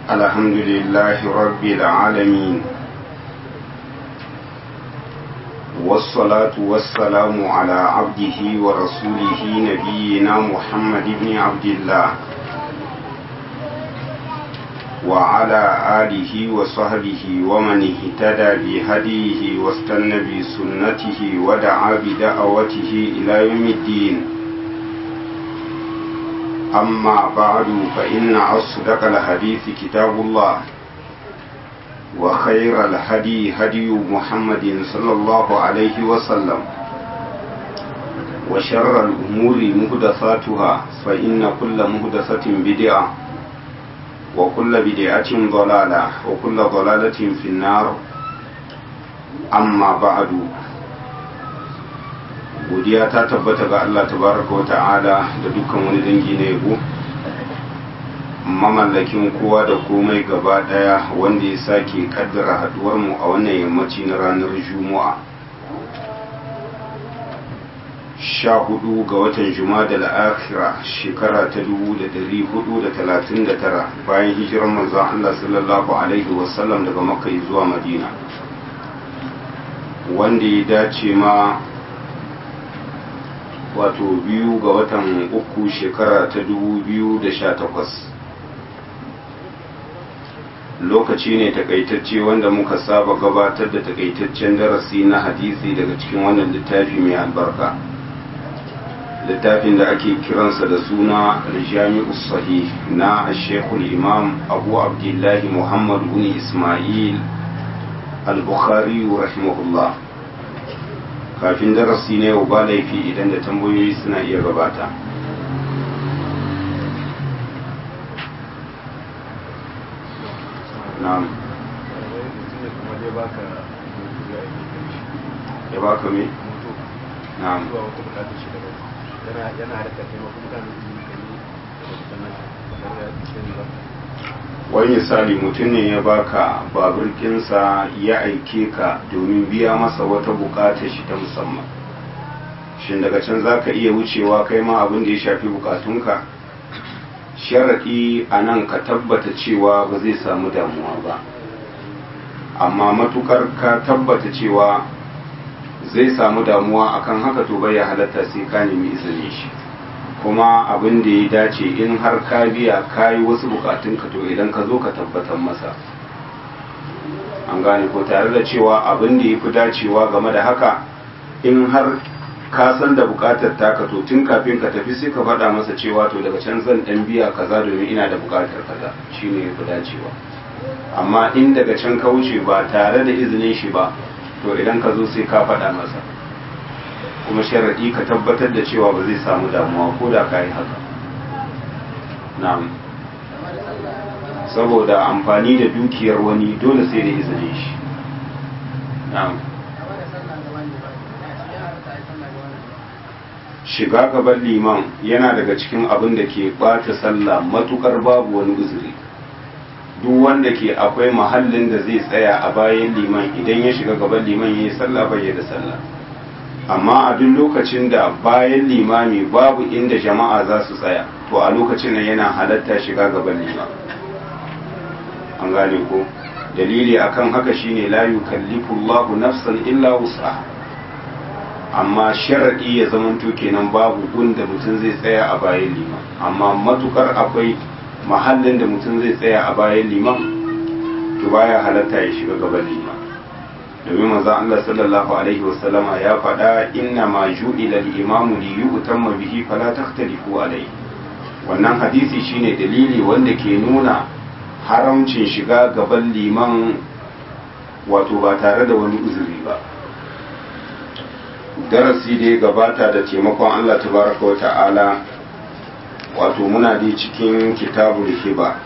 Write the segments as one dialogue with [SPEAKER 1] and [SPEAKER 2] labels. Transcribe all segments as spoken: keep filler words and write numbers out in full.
[SPEAKER 1] الحمد لله رب العالمين والصلاة والسلام على عبده ورسوله نبينا محمد بن عبد الله وعلى آله وصحبه ومن اهتدى بهديه واستنى بسنته ودعا بدعوته إلى يوم الدين. أما بعد فإن أصدق الحديث كتاب الله وخير الهدي هدي محمد صلى الله عليه وسلم وشر الأمور محدثاتها فإن كل محدثة بدعة وكل بدعة ضلالة وكل ضلالة في النار. أما بعد godiya ta tabbata ga Allah tabaraka wa ta'ala da dukkan wani dangi na yabo, mamallakin kowa da komai gaba daya wanda ya sake kaddara haduwar mu a wannan yammaci na ranar Juma'a sha hudu ga watan Jumada al-Akhira shekara ta dubu da dari hudu da talatin da tara bayan hijirar manzon Allah sallallahu alaihi wasallam daga Makka zuwa Madina, wanda ya dace ma wato biyu ga watan uku shekara ta dubu biyu da sha takwas. Lokaci ne takaitacce wanda muka saba gabatar da takaitaccen darasi na hadisi daga cikin wannan littafi mai albarka, littafin da ake kiransa da suna al-Jami'u Sahih na Sheikhul Imam Abu Abdullahi Muhammad bin Ismail al-Bukhari rahimahullah. Kafin darasi ne yau ba laifi idan da tambayoyi suna iya gabata. Na'am. Ya baka me? Na'am. Wani misali mutum ne ya baka baburkinsa ya aike ka domin biya masa wata bukata shi ta musamman, shin daga can za ka iya wucewa kai ma abin da ya shafi bukatunka? Sharaɗi a nan ka tabbata cewa ba zai samu damuwa ba, amma matukar ka tabbata cewa zai samu damuwa akan haka to bai halatta sai ka nemi izinin shi, kuma abin da ya dace in har ka biya ka yi wasu bukatunka to idan ka zo ka tabbatar masa, an gane ko, tare da cewa abin da ya fi dacewa game da haka in har ka san da bukatar taka to tun kafin ka tafi sai ka faɗa masa cewa to daga can zan ɗan biya kaza domin ina da bukatar kaza, shine ya fi dacewa. Amma in daga can ka wuce ba tare da izinin shi ba to idan ka zo sai ka faɗa masa, kuma sharaɗi ka tabbatar da cewa ba zai samu damuwa ko da ka yi haka. Na'am. Saboda amfani da dukiyar wani dole sai da izinin shi. Na'am. Shiga gaban liman yana daga cikin abin da ke ɓata sallah matukar babu wani uzuri. Duk wanda ke akwai mahallin da zai tsaya a bayan liman idan ya shiga gaban liman ya yi sallah bai da sallah. Amma a duk lokacin da bayan limami babu inda jama'a za su tsaya to a lokacin nan yana halatta shiga gaban liman, an gane ko. Dalili akan haka shine la yukallifu Allahu nafsan illa wus'aha, amma sharadi ya zamanto kenan babu gunda mutum zai tsaya a bayan liman, amma matukar akwai mahallin da mutum zai tsaya a bayan liman to baya halatta ya shiga gaban liman, domin manzo Allah sallallahu alaihi wasallama ya faɗa inna ma ju'ila al-imamu li yu'tamma bihi fala takhtalifu alayhi. Wannan hadisi shine dalili wanda ke nuna haramcin shiga gaban liman wato ba tare da wani uzuri ba. Darasi da ya gabata da taimakon Allah tabaraka wa ta'ala wato muna dai cikin kitabul hiba,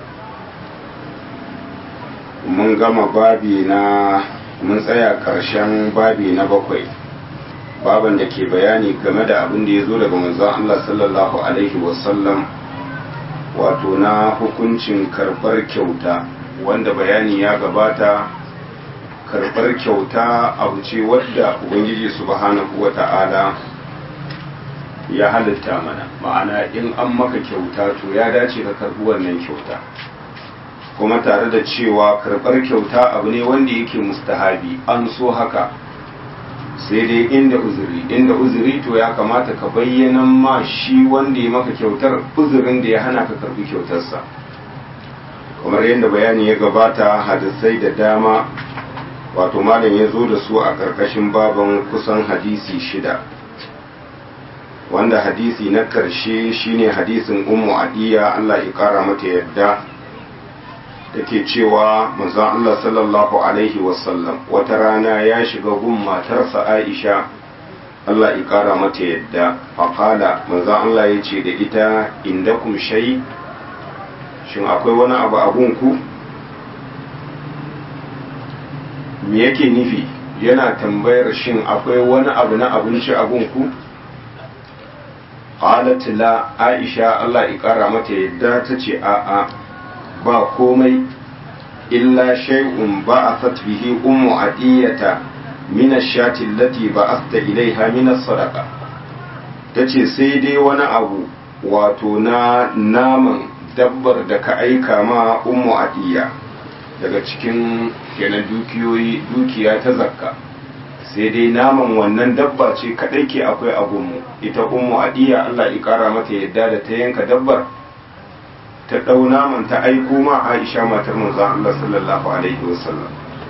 [SPEAKER 1] mun gama babi na mun tsaya ƙarshen babi na bakwai, baban da ke bayani game da abin da ya zo daga manzon Allah sallallahu alaihi wasallam wato na hukuncin karɓar kyauta, wanda bayani ya gabata karɓar kyauta abu ce wadda ubangiji subhanahu wa ta'ala ya halitta mana, ma'ana in an maka kyauta to ya dace ka karbi wannan kyauta, kuma tare da cewa karɓar kyauta abu ne wanda yake mustahabi an so haka, sai dai inda uzuri inda uzuri to ya kamata ka bayyana ma shi wanda ya maka kyautar uzurin da ya hana ka karɓi kyautarsa. kamar yadda bayani ya gabata, hadisai da dama wato malam ya zo da su a ƙarƙashin baban kusan hadisi shida, wanda hadisi na ƙarshe shine hadisin ummu adiya Allah ya ƙara mata yadda take cewa manzon Allah sallallahu alaihi wasallam wata rana ya shiga gun matarsa Aisha Allah ya ƙara mata yadda, faƙala manzon Allah ya ce da ita indakum shay, shin akwai wani abu a gunku? Me yake nufi yana tambayar shin akwai wani abu na abinci a gunku? qalat la, Aisha Allah ya ƙara mata yadda ta ce a'a ba komai, illa shay'un ba'athat bihi ummu adiyata min ash-shati allati ba'athta ilayha min as-sadaqa, tace sai dai wani abu wato na naman dabbar da ka aika ma ummu adiya daga cikin kenan dukiyoyi dukiya ta zakka, sai dai naman wannan dabba ce kadai ke akwai a gunmu. Ita ummu adiya Allah ya kara mata yadda da ta yanka dabbar ta dau naman ta aiko ma Aisha matar manzon Allah sallallahu alaihi wasallam.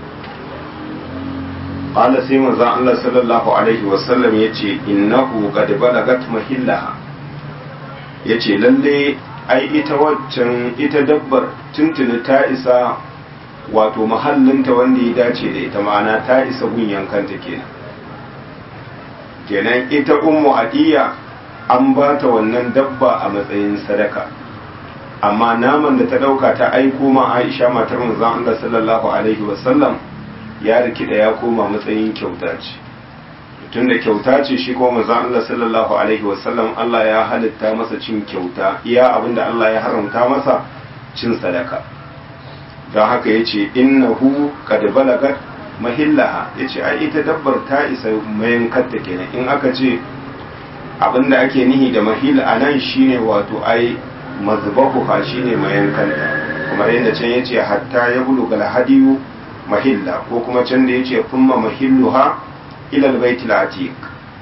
[SPEAKER 1] qala sai manzon Allah sallallahu alaihi wasallam yace innahu qad balagat mahillaha, yace lalle ai ita waccan ita dabbar tuntuni ta isa wato mahallinta wanda ya dace da ita, ma'ana ta isa gun yankanta kenan. kenan ita ummu adiya an ba ta wannan dabba a matsayin sadaka, amma naman da ta dauka ta aiko ma Aisha matar manzon Allah sallallahu alaihi wasallam ya rikida ya koma matsayin kyauta ce. Tunda kyauta ce shi kuma manzon Allah sallallahu alaihi wasallam Allah ya halitta masa cin kyauta, iya abinda Allah ya haramta masa cin sadaka. don haka yace innahu qad balagat mahillaha, yace ai ita dabbar ta isa mayankarta kenan. In aka ce abinda ake nihi da mahil anan shine wato ai mazbahuha shine mayankanta, kamar yadda can yace hatta ya bulugal hadiyu mahilla, ko kuma can da yace thumma mahilluha ila albaytil atiq.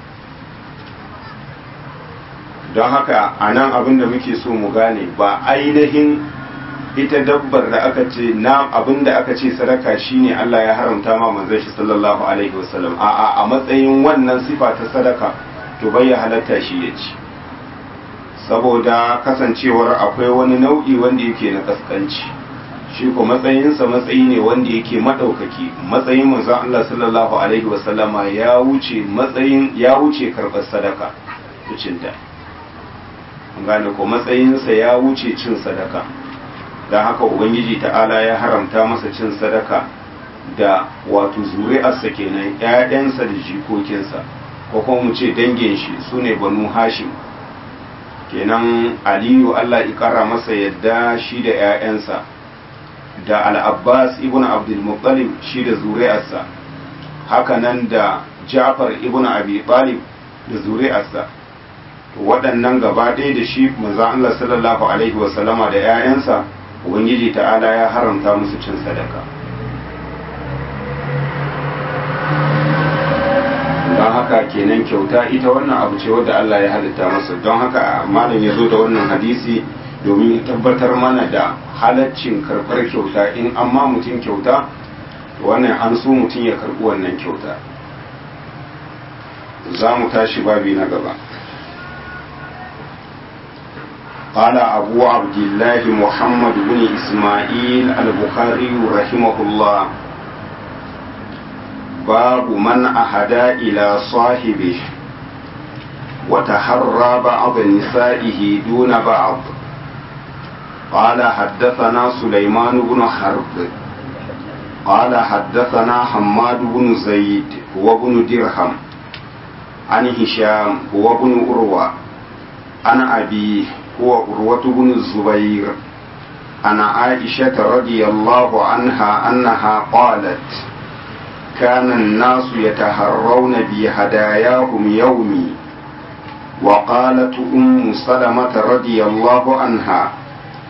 [SPEAKER 1] don haka anan abinda muke so mu gane ba ainihin ita dabbar da aka ce na abinda aka ce sadaka shine Allah ya haramta ma manzon shi sallallahu alaihi wasallam, a'a a matsayin wannan sifa ta sadaka to bai halatta shi ya ci, saboda kasancewar akwai wani nau'i wanda yake na kaskanci, shi ko matsayinsa matsayi ne wanda yake madaukaki. Matsayin manzon Allah sallallahu alaihi wasallama ya wuce matsayin ya wuce karɓar sadaka cinta, gane ko matsayinsa ya wuce cin sadaka. don haka ubangiji ta'ala ya haramta masa cin sadaka da wato zuri'arsa kenan, ƴaƴansa da jikokinsa, ko kuma mu ce dangin shi sune banu hashim kenan. aliyu Allah ya kara masa yadda shi da ƴaƴansa, da al-abbas ibn abdul muttalib shi da zuri'arsa, haka nan da ja'far ibn abi talib da zuri'arsa. to waɗannan gaba ɗaya da shi manzon Allah sallallahu alaihi wasallama da ƴaƴansa ubangiji ta'ala ya haramta musu cin sadaka. don haka kenan kyauta ita wannan abu ce wadda Allah ya halitta masa. don haka malam ya zo da wannan hadisi domin tabbatar mana da halaccin karɓar kyauta. in amma mutum kyauta wannan an so mutum ya karɓi wannan kyauta. za mu tashi babi na gaba. قال أبو عبد الله محمد بن إسماعيل البخاري رحمه الله باب من أهدى إلى صاحبه وتحرى بعض نسائه دون بعض. قال حدثنا سليمان بن حرب قال حدثنا حماد بن زيد هو بن درهم عن هشام هو بن أروى عن أبيه هو عروة بن الزبير عن عائشة رضي الله عنها أنها قالت كان الناس يتهرون بهداياهم يومي. وقالت أم سلمة رضي الله عنها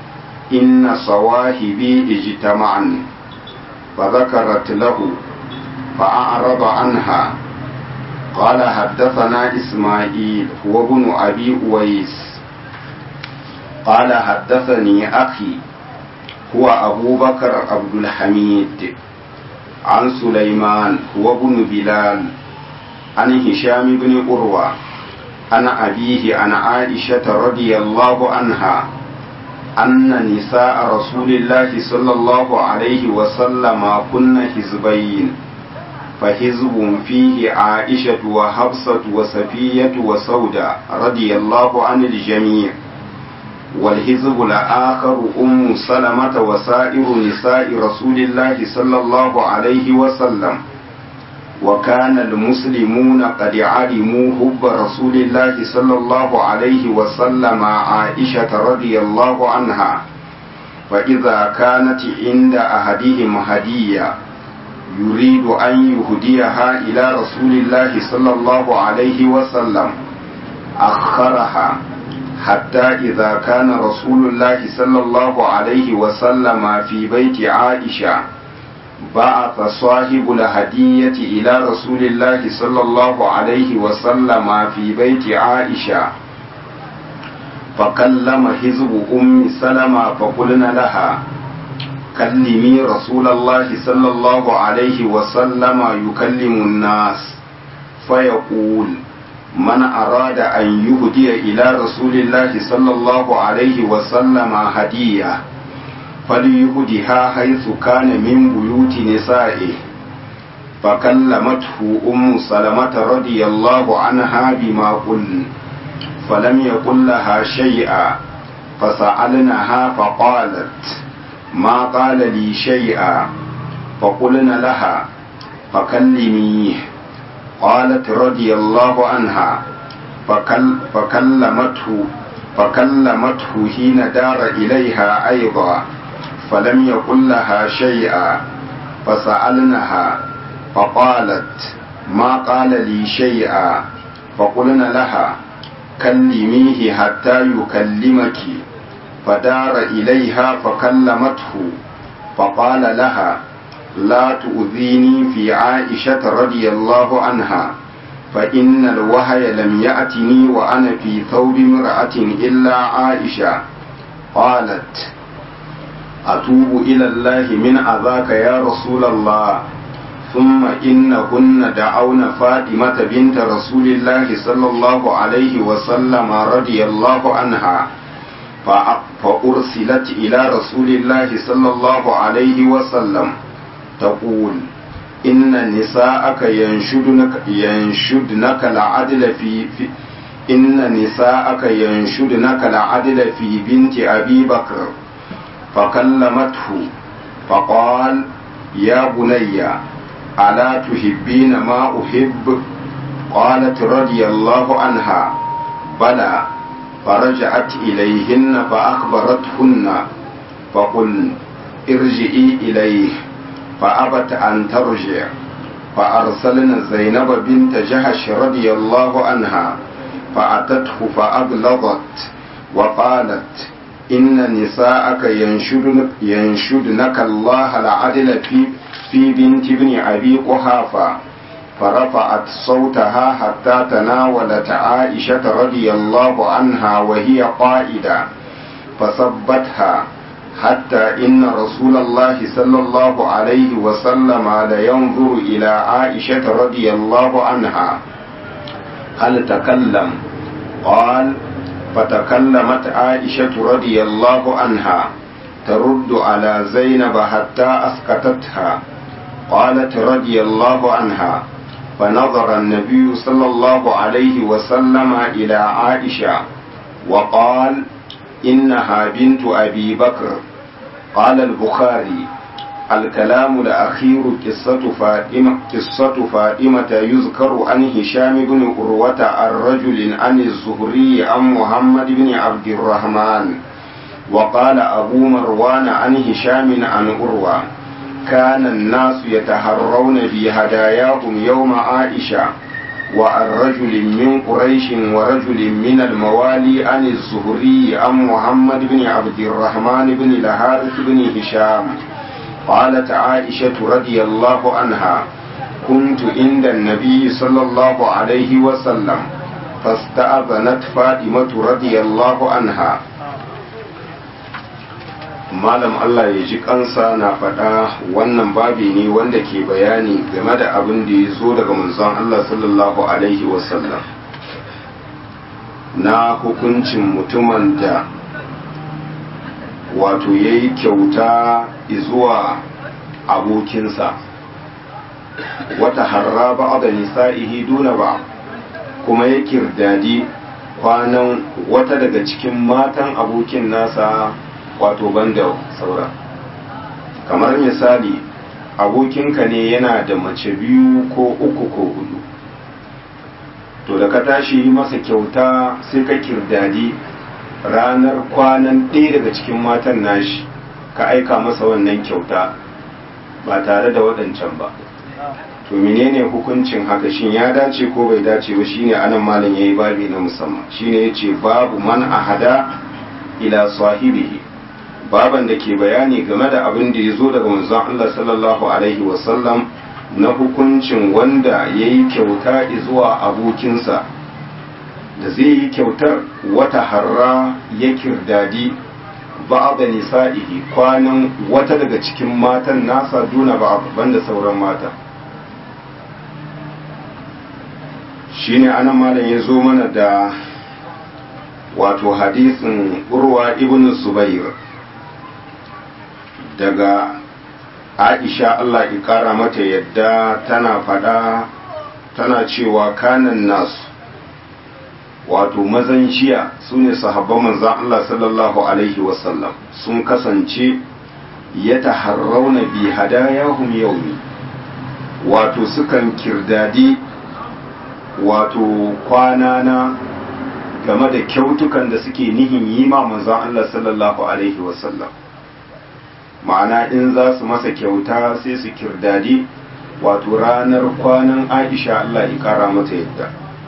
[SPEAKER 1] إن صواهبي اجتمعن، فذكرت له فأعرض عنها. قال حدثنا إسماعيل هو ابن أبي أويس قال حدثني أخي هو أبو بكر عبد الحميد عن سليمان هو ابن بلال عن هشام بن عروة عن أبيه عن عائشة رضي الله عنها أن نساء رسول الله صلى الله عليه وسلم كن حزبين، فحزب فيه عائشة وحفصة وصفية وسودة رضي الله عن الجميع، والحزب الآخر أم سلمة وسائر نساء رسول الله صلى الله عليه وسلم. وكان المسلمون قد علموا حب رسول الله صلى الله عليه وسلم عائشة رضي الله عنها، فإذا كانت عند أحدهم هدية يريد أن يهديها إلى رسول الله صلى الله عليه وسلم أخرها حتى إذا كان رسول الله صلى الله عليه وسلم في بيت عائشة بعث صاحب الهدية إلى رسول الله صلى الله عليه وسلم في بيت عائشة، فكلم حزب أم سلمة فقلنا لها كلمي رسول الله صلى الله عليه وسلم يكلم الناس، فيقول من أراد أن يهدي إلى رسول الله صلى الله عليه وسلم هدية فليهدها حيث كان من بيوت نسائه. فكلمته أم سلمة رضي الله عنها بما قلن، فلم يقل لها شيئا، فسألناها فقالت ما قال لي شيئا، فقلنا لها فكلميه. قالت رضي الله عنها فكل فكلمته فكلمته حين دار إليها أيضا، فلم يقل لها شيئا، فسألناها فقالت ما قال لي شيئا، فقلنا لها كلميه حتى يكلمك، فدار إليها فكلمته، فقال لها لا تؤذيني في عائشة رضي الله عنها، فإن الوحي لم يأتني وأنا في ثوب امرأة إلا عائشة. قالت أتوب إلى الله من أذاك يا رسول الله، ثم إنهن دعون فاطمة بنت رسول الله صلى الله عليه وسلم رضي الله عنها، فأرسلت إلى رسول الله صلى الله عليه وسلم تقول إن نساءك ينشدنك ينشدنك العدل في, في إن نساءك ينشدنك العدل في بنت أبي بكر. فكلمته فقال يا بني ألا تحبين ما أحب؟ قالت رضي الله عنها بلى. فرجعت إليهن فأخبرتهن، فقلن ارجعي إليه، فأبت أن ترجع، فأرسلن زينب بنت جهش رضي الله عنها فأتته فأغلظت وقالت إن نساءك ينشدنك, ينشدنك الله العدل في, في بنت ابن أبي قحافة. فرفعت صوتها حتى تناولت عائشة رضي الله عنها وهي قائدة فصبتها، حتى إن رسول الله صلى الله عليه وسلم لينظر إلى عائشة رضي الله عنها هل تكلم؟ قال فتكلمت عائشة رضي الله عنها ترد على زينب حتى أسكتتها. قالت رضي الله عنها فنظر النبي صلى الله عليه وسلم إلى عائشة وقال إنها بنت أبي بكر. قال البخاري الكلام الأخير قصة فاطمة, قصة فاطمة يذكر عن هشام بن عروة عن رجل عن الزهري عن محمد بن عبد الرحمن. وقال أبو مروان عن هشام عن عروة كان الناس يتهرون بهداياهم يوم عائشة وعن رجل من قريش ورجل من الموالي عن الزهري عن محمد بن عبد الرحمن بن الحارث بن هشام قالت عائشة رضي الله عنها كنت عند النبي صلى الله عليه وسلم فاستأذنت فاطمة رضي الله عنها. malam Allah ya ji kansa na faɗa wannan babi ne wanda ke bayani game da abin da ya zo daga manzon Allah sallallahu alaihi wasallam na hukuncin mutumin da wato ya yi kyauta zuwa abokinsa wata harra ba da nisa'ihi duna ba kuma ya kirdadi kwanan wata daga cikin matan abokin nasa wato banda saura. Kamar misali abokinka ne yana da mace biyu ko uku ko hudu, to da ka tashi masa kyauta sai ka kirdadi ranar kwanan ɗaya daga cikin matan nashi ka aika masa wannan kyauta ba tare da waɗancan ba, to menene hukuncin haka? Shin ya dace ko bai dace ba? Shine anan malam yayi babi na musamman, shine yace babu man ahada ila sahibihi, baban da ke bayani game da abin da ya zo daga manzon Allah sallallahu alaihi wasallam na hukuncin wanda ya yi kyauta zuwa abokinsa da zai yi kyautar wata harra ya kirdadi ba da nisa'ihi kwanan wata daga cikin matan nasa duna ba banda sauran mata. Shine anan malam ya zo mana da wato hadisin Urwa ibn Zubair daga Aisha Allah ya kara mata yadda tana fada tana cewa kanan nasu wato mazan jiya su ne sahabban manzan Allah sallallahu alaihi wasallam sun kasance ya taharrauna bi hadayahum yawmi, wato sukan kirdadi wato kwanana game da kyautukan da suke nihin yi ma manzan Allah sallallahu alaihi wasallam. Ma'ana in za su masa kyauta sai su kirdadi wato ranar kwanan Aisha Allah ya kara mata yadda.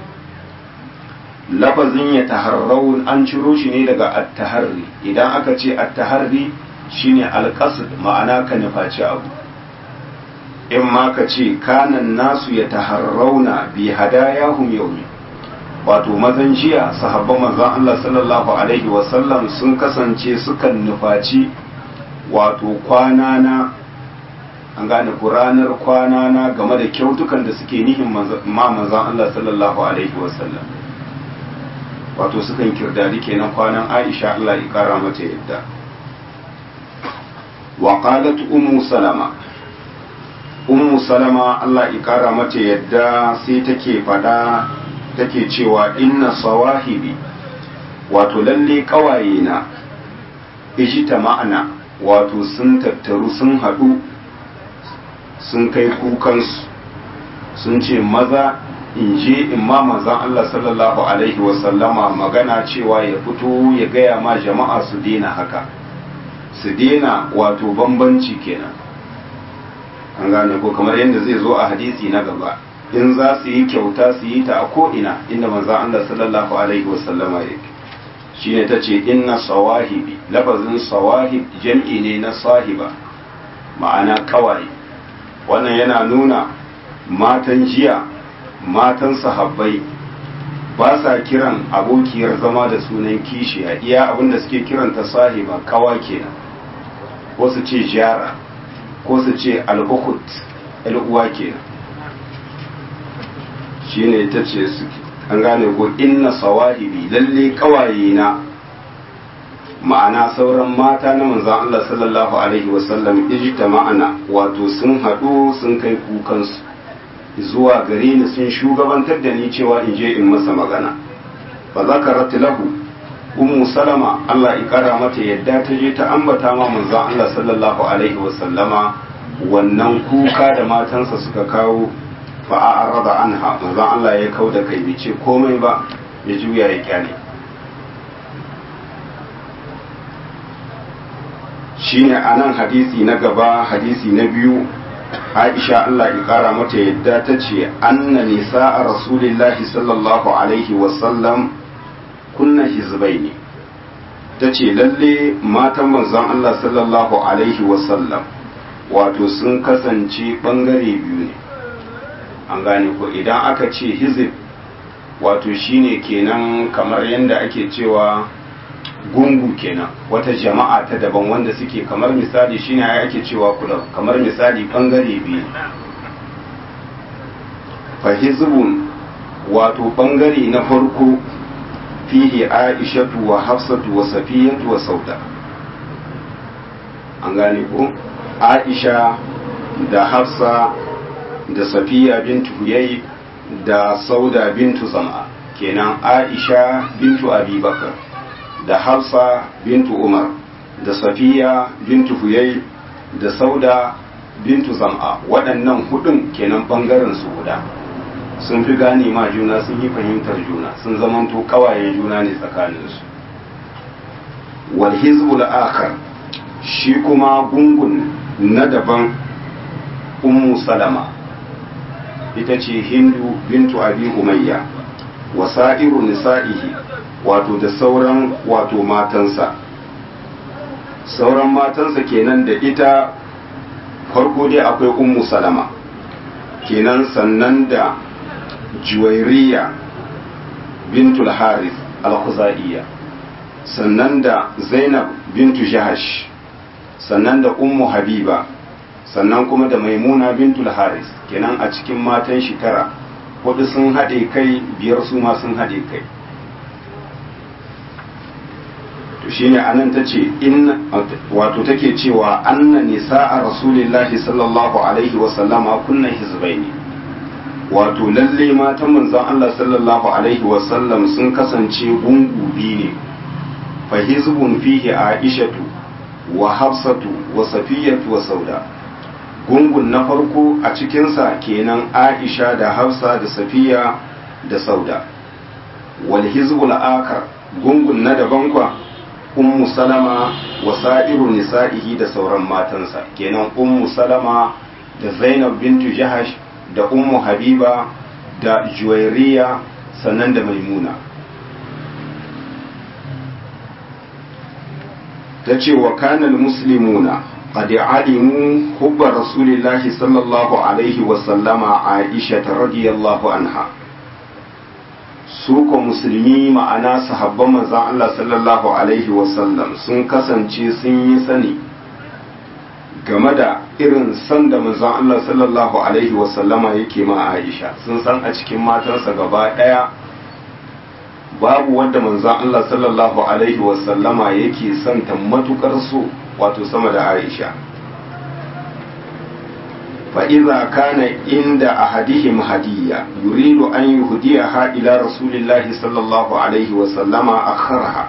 [SPEAKER 1] Lafazin ya taharraun an ciro shi ne daga at-taharri, idan aka ce at-taharri shine al-qasd, ma'ana ka nufaci abu. In ma ka ce kanan nasu ya taharrauna bi hadayahum yawmi, wato mazan jiya sahabban manzon Allah sallallahu alaihi wasallam sun kasance sukan nufaci wato kwanana, an gane ku ranar kwanana game da kyautukan da suke nihin ma manzan Allah sallallahu alaihi wasallam, wato sukan kirdadi kenan kwanan Aisha Allah ya kara mata yadda. wa qalat ummu salama, ummu salama Allah ya kara mata yadda sai take fada take cewa inna sawahibi, wato lalle kawaye na ijita ma'ana, wato sun tattaru sun haɗu sun kai kukansu sun ce maza in je in ma manzan Allah sallallahu alaihi wasallama magana cewa ya fito ya gaya ma jama'a su dena haka, su dena wato bambanci kenan, an gane ko kamar yadda zai zo a hadisi na gaba, in za su yi kyauta su yi ta a ko'ina inda manzan Allah sallallahu alaihi wasallama yake. Shine ta ce inna sawahibi, lafazin sawahib jam'i ne na sahiba, ma'ana kawai. Wannan yana nuna matan jiya, matan sahabbai ba sa kiran abokiyar zama da sunan kishiya, iya abinda suke kiranta sahiba kawa kenan, ko su ce jara ko su ce al-ukhut al-uwa kenan. Shine ta ce suke, an gane ko inna sawahibi, lalle kawaye na, ma'ana sauran mata na manzan Allah sallallahu alaihi wasallam ijta ma'ana, wato sun haɗu sun kai kukansu zuwa gare ni, sun shugabantar da ni cewa in je in masa magana. fa zakarat lahu ummu salama Allah ya kara mata yadda ta je ta ambata ma manzan Allah sallallahu alaihi wasallama wannan kuka da matansa suka kawo, fa'arada anha, manzon Allah ya kauda kai bai ce komai ba, ya juya ya kyale. Shine anan hadisi na gaba, hadisi na biyu Aisha Allah ya kara mata yadda ta ce anna nisa'a rasulillahi sallallahu alaihi wasallam kunna hizbaini, ta ce lalle matan manzon Allah sallallahu alaihi wasallam wato sun kasance bangare biyu ne. An gane ko idan aka ce hizib wato shine kenan kamar yadda ake cewa gungu kenan, wata jama'a ta daban wanda suke kamar misali shine ai ake cewa kula kamar misali bangare biyu. Fa hizbun wato bangare na farko fihi aishatu wa hafsatu wa safiyatu wa sauda. An gane ko aisha da hafsa da safiya bintu huyay da sauda bintu zama, kenan aisha bintu abubakar da hafsa bintu umar da safiya bintu huyay da sauda bintu zama, waɗannan hudun kenan bangaren su guda sun fi gane ma juna, sun yi fahimtar juna, sun zamanto kawaye juna ne tsakaninsu. Wal hizbul akhar shi kuma gungun na daban ummu salama ita ce hindu bintu abi umayya wa sa'iru nisa'ihi wato da sauran wato matansa sauran matansa kenan da ita farko dai akwai ummu salama kenan, sannan da juwairiya bintul harith al-khuzaiya, sannan da zainab bintu jahash, sannan da ummu habiba, sannan kuma da maimuna bintul haris, kenan a cikin matan shi tara hudu sun haɗe kai, biyar su ma sun haɗe kai. to shine anan tace in wato take cewa anna nisa'a rasulillahi sallallahu alaihi wa sallama kunna hizbaini, wato lalle matan manzon Allah sallallahu alaihi wa sallam sun kasance gungu biyu ne. fa hizbun fihi aishatu wa hafsatu wa safiyatu wa sauda, gungun na farko a cikinsa kenan aisha da hafsa da safiya da sauda. wal hizbul akar, gungun na daban kwa ummu salama wa sa'iru nisa'ihi da sauran matansa, kenan ummu salama da zainab bintu jahash da ummu habiba da juwairiya sannan da maimuna. ta ce wa kanal muslimuna qad alimu hubba rasulillahi sallallahu alaihi wa sallama aisha radiyallahu anha, su ko musulmi ma'ana sahabban manzon Allah sallallahu alaihi wa sallam sun kasance sun yi sani game da irin san da manzon Allah sallallahu alaihi wa sallama yake ma Aisha, sun san a cikin matansa gaba daya babu wanda manzon Allah sallallahu alaihi wasallama yake son ta matukar so wato sama da Aisha. fa idza kana inda ahadihim hadiyya yuridu an yuhdiyaha ila rasulillahi sallallahu alaihi wasallama akharaha,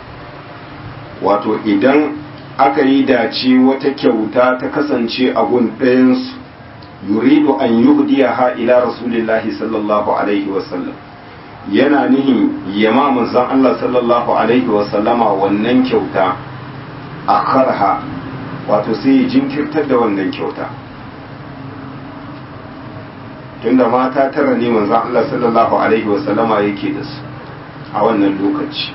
[SPEAKER 1] wato idan aka yi dace wata kyauta ta kasance a gun ɗayansu, yuridu an yuhdiyaha ila rasulillahi sallallahu alaihi wasallam, yana nihin yama manzon Allah sallallahu alaihi wasallama wannan kyauta a karha, wato sai ya jinkirtar da wannan kyauta. tunda mata tara ne manzon Allah sallallahu alaihi wasallama yake da su a wannan lokaci,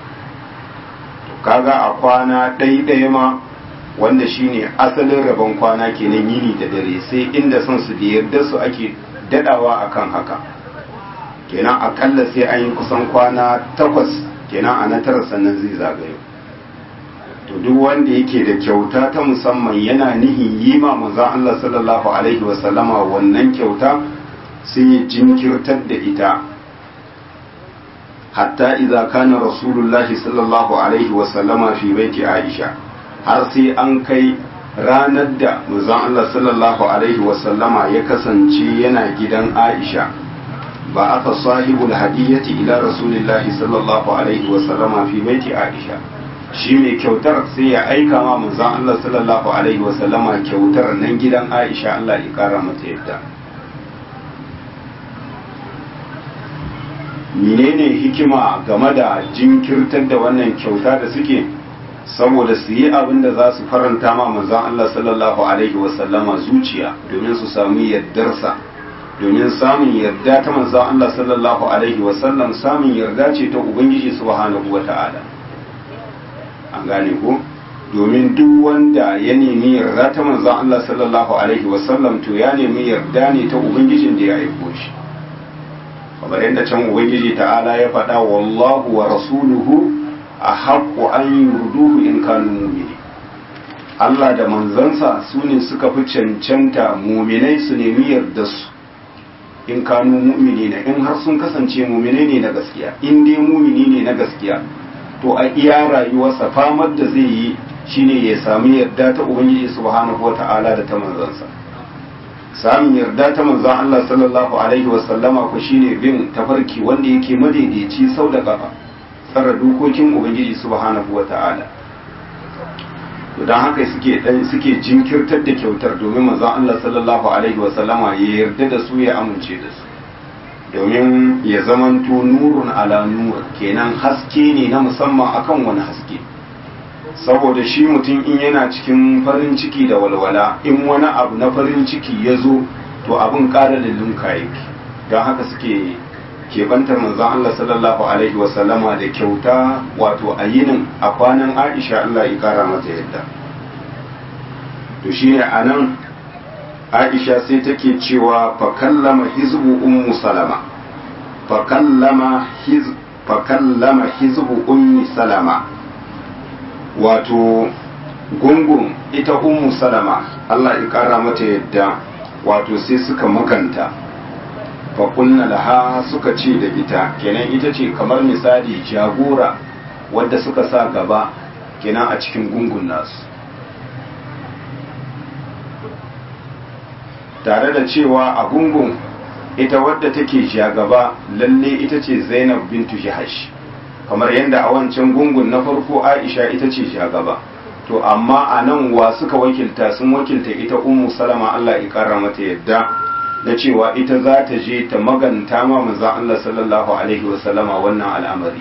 [SPEAKER 1] kaga a kwana ɗaiɗaya ma wanda shine asalin rabon kwana kenan yini da dare, sai inda son su da yarda su ake dadawa akan haka, kenan akalla sai an yi kusan kwana takwas kenan a na tara sannan zai zagayo. to duk wanda yake da kyauta ta musamman yana nihin yi ma manzon Allah sallallahu alaihi wasallama wannan kyauta sai ya jinkirtar da ita hatta idza kana rasulullahi sallallahu alaihi wasallama fi baiti Aisha, har sai an kai ranar da manzon Allah sallallahu alaihi wasallama ya kasance yana gidan Aisha, ba aka sahibul hadiyati ila rasulillahi sallallahu alaihi wasallama fi baiti Aisha, shi mai kyautar sai ya aika ma manzon Allah sallallahu alaihi wasallama kyautar nan gidan Aisha, Allah ya kara mata yadda. menene hikima game da jinkirtar da wannan kyauta da suke saboda su yi abin da za su faranta ma manzon Allah sallallahu alaihi wasallama zuciya domin su samu yardarsa, domin samun yarda ta manzon Allah sallallahu alaihi wasallam samun yarda ce ta Ubangiji subhanahu wata'ala. An gane ko? Domin duk wanda ya nemi yarda ta manzon Allah sallallahu alaihi wasallam to ya nemi yarda ne ta Ubangijin da ya aiko shi. Kamar yadda can Ubangiji ta'ala ya faɗa wallahu wa rasuluhu a haƙƙo an yi ruduhu in kanu mumini. Allah da manzansa su ne suka fi cancanta muminai su nemi yarda su in kanu mumini na in har sun kasance muminai ne na gaskiya. In dai mumini ne na gaskiya to a iya rayuwarsa famar da zai yi shine ya sami yarda ta Ubangiji subhanahu wata'ala da ta manzansa. Samun yarda ta manzan Allah sallallahu alaihi wasallama ku shine bin tafarki wanda yake madaidaici sau da kafa, tsara dokokin Ubangiji subhanahu wata'ala. To dan haka suke dan suke jinkirtar da kyautar domin manzan Allah sallallahu alaihi wasallama ya yarda da su ya amince da su. Domin ya zamanto nurun ala nur, kenan haske ne na musamman akan wani haske. Saboda shi mutum in yana cikin farin ciki da walwala, in wani abu na farin ciki ya zo to abin ƙara lullunka yake. Don haka suke kebantar manzon Allah sallallahu alaihi wasallama da kyauta, wato a yinin a kwanan Aisha Allah ya kara mata yadda. To shine anan Aisha sai take cewa fa kallama hizbu ummu salama fa kallama hiz fa kallama hizbu ummi salama, wato gungun ita ummu salama Allah ya kara mata yadda, wato sai suka makanta fa kunna laha, suka ce da ita, kenan ita ce kamar misali jagora wadda suka sa gaba kenan a cikin gungun nasu, tare da cewa a gungun ita wadda take jagaba lalle ita ce Zainab bintu Jahash, kamar yadda a wancan gungun na farko Aisha ita ce jagaba. To amma a nan wa suka wakilta, sun wakilta ita ummu salama Allah ya kara mata yadda, da cewa ita za ta je ta maganta ma manzon Allah sallallahu alaihi wasallama wannan al'amari.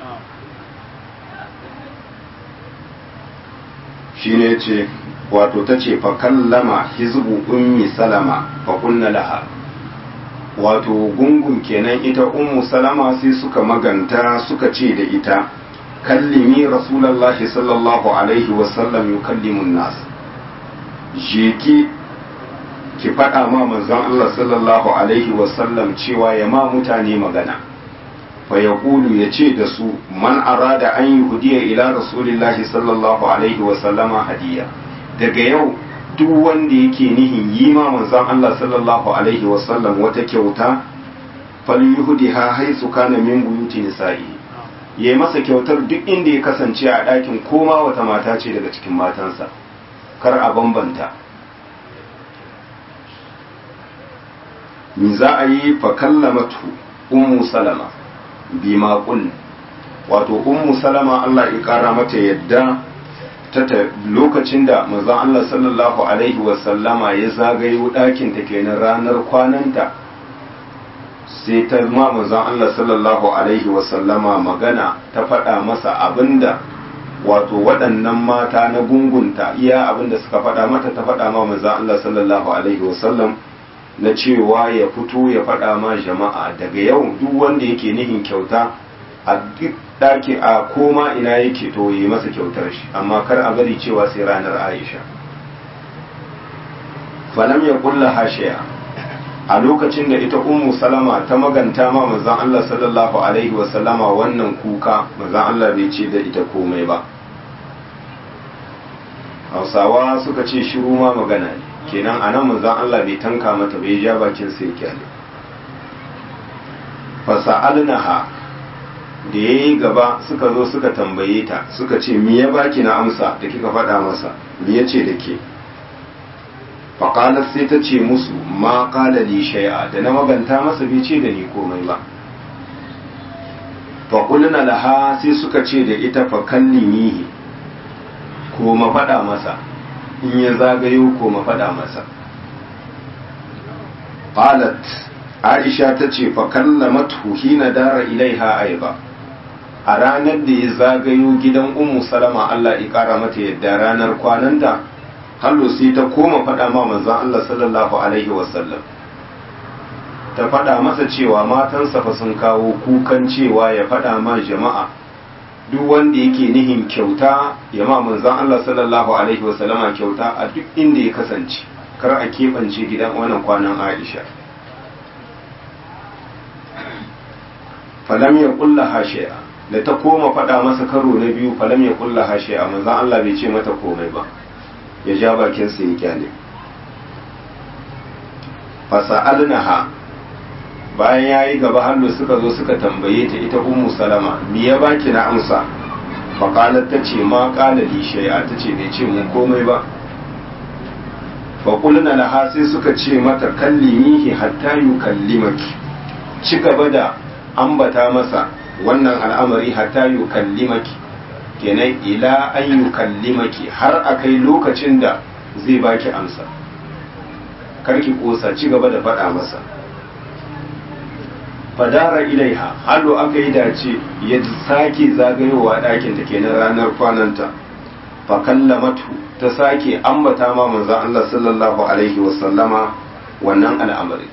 [SPEAKER 1] Shine ce wato ta ce fa kallama hizbu ummi salama fa kunna laha, wato gungun kenan ita ummu salama sai suka maganta suka ce da ita kallimi rasulullahi sallallahu alaihi wasallam yukallimun nas, je ki ki faɗa ma manzon Allah sallallahu alaihi wasallam cewa ya ma mutane magana, fa yaqulu ya ce da su man arada an yuhdiya ila rasulillahi sallallahu alaihi wasallama hadiya, daga yau duk wanda yake nihin yi ma manzon Allah sallallahu alaihi wasallam wata kyauta falyuhdiha haisu kana min buyuti nisa'i, ya masa kyautar duk inda ya kasance a ɗakin koma wata mata ce daga cikin matansa, kar a bambanta. Mi za a yi fa kallamatu ummu salama bima qul, wato ummu salama Allah ya kara mata yadda ta lokacin da manzon Allah sallallahu alaihi wasallama ya zagayo ɗakin ta kenan ranar kwananta, sai ta ma manzon Allah sallallahu alaihi wasallama magana, ta faɗa masa abinda wato waɗannan mata na gungunta iya abinda suka faɗa mata, ta faɗa ma manzon Allah sallallahu alaihi wasallam na cewa ya fito ya faɗa ma jama'a daga yau duk wanda yake nihin kyauta a duk ɗaki a koma ina yake to yi masa kyautar shi, amma kar a bari cewa sai ranar Aisha. Falam ya kulla hashiya, a lokacin da ita ummu salama ta maganta ma manzon Allah sallallahu alaihi wa sallama wannan kuka, manzon Allah bai ce da ita komai ba. Hausawa suka ce shiru ma magana ne, kenan anan manzon Allah bai tanka mata bai ja bakin sai kyale. Fasa'alnaha, da ya yi gaba suka zo suka tambaye ta suka ce mi ya baki na amsa da kika faɗa masa, mi ya ce da ke? faƙalar sai ta ce musu ma ƙala li shay'a, da na maganta masa bai ce da ni komai ba. faƙulna laha, sai suka ce da ita fa kallimihi, ko ma faɗa masa, in ya zagayo ko ma faɗa masa. qalat Aisha ta ce fa kallamatu hina dara ilaiha aiba, a ranar da ya zagayo gidan ummu salama Allah ya kara mata yadda ranar kwananta hallo sai ta koma faɗa ma manzon Allah sallallahu alaihi wasallam ta faɗa masa cewa matansa fa sun kawo kukan cewa ya faɗa ma jama'a duk wanda yake nihin kyauta ya ma manzon Allah sallallahu alaihi wasallama kyauta a duk inda ya kasance kar a keɓance gidan wannan kwanan Aisha falam ya kulla hashi'a da ta koma faɗa masa karo na biyu falam ya kulla hashi'a manzon Allah bai ce mata komai ba ya ja bakin sa ya kyale fasa'alnaha bayan yayi gaba hannu suka zo suka tambaye ta ita ummu salama me ya baki na amsa fa qalat tace ma qala li shay'a tace bai ce mun komai ba fa qulna laha sai suka ce mata kallimihi hatta yukallimaki ci gaba da ambata masa wannan al'amari hatta yukallimaki kenan ila an yukallimaki har akai lokacin da zai baki amsa karki kosa ci gaba da faɗa masa fadara ilaiha hallo aka yi dace ya sake zagayowa ɗakin ta kenan ranar kwananta fa kallamatu ta sake ambata ma manzon Allah sallallahu alaihi wasallama wannan al'amari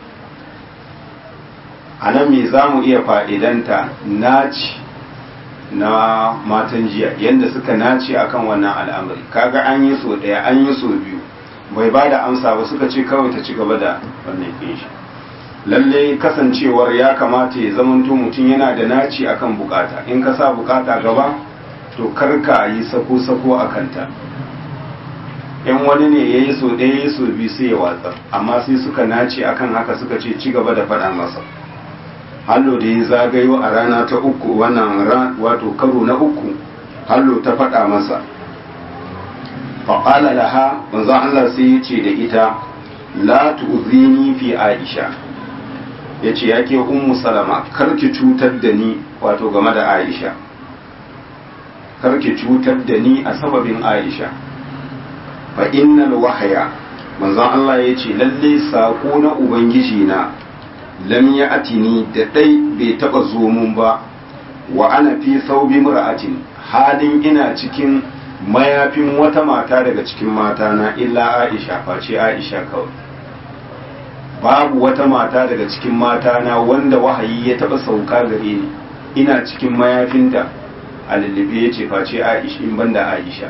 [SPEAKER 1] a nan me za mu iya fa'idanta naci na matan jiya yadda suka naci akan wannan al'amari kaga an yi so ɗaya an yi so biyu bai ba da amsa ba suka ce kawai ta ci gaba da wannan shi lalle kasancewar ya kamata ya zamanto mutum yana da naci akan bukata in ka sa bukata gaba to karka yi sako-sako a kanta in wani ne ya yi so ɗaya ya so biyu sai ya watsa amma sai suka naci akan haka suka ce ci gaba da faɗa masa hallo da ya zagayo a rana ta uku wannan wato karo na uku hallo ta faɗa masa faƙala laha manzon Allah sai ya ce da ita la tu'zini fi Aisha ya ce yake ummu salama karki cutar da ni wato game da Aisha karki cutar da ni a sababin Aisha fa innal wahya manzon Allah ya ce lalle sako na ubangiji na lam ya atini da dai bai taba zo mun ba wa ana fi saubi mura'atin halin ina cikin mayafin wata mata daga cikin matana illa Aisha face Aisha kawai babu wata mata daga cikin matana wanda wahayi ya taba sauka gare ni ina cikin mayafinta a lullube ya ce face Aisha in banda Aisha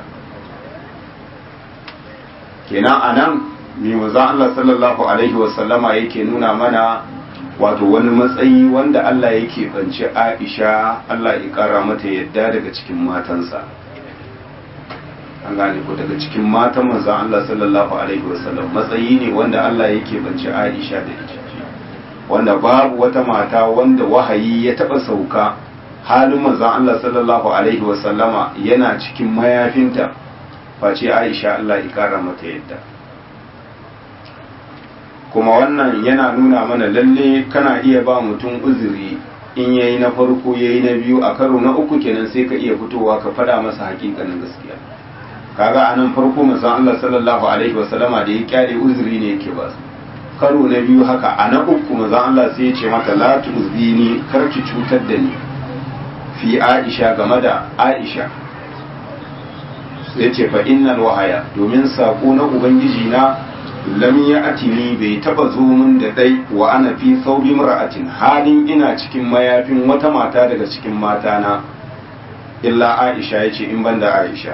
[SPEAKER 1] kenan anan mai manzon Allah sallallahu alaihi wasallama yake nuna mana wato wani matsayi wanda Allah yake bance Aisha Allah ya kara mata yadda daga cikin matansa an gane ko daga cikin matan manzon Allah sallallahu alaihi wasallam matsayi ne wanda Allah yake bance Aisha da ita wanda babu wata mata wanda wahayi ya taba sauka halin manzon Allah sallallahu alaihi wasallama yana cikin mayafinta face Aisha Allah ya kara mata yadda kuma wannan yana nuna mana lalle kana iya ba mutum uzuri in yayi na farko yayi na biyu a karo na uku kenan sai ka iya fitowa ka fada masa hakikanin gaskiya kaga anan farko manzon Allah sallallahu alaihi wasallama da ya kyale uzuri ne yake ba su karo na biyu haka a na uku manzon Allah sai ya ce mata la tuzini karki cutar da ni fi Aisha game da Aisha sai ce fa innal wahaya domin sako na ubangiji na lam ya atini bai taba zo min da dai wa ana fi saubi mar'atin halin ina cikin mayafin wata mata daga cikin matana illa Aisha yace in banda Aisha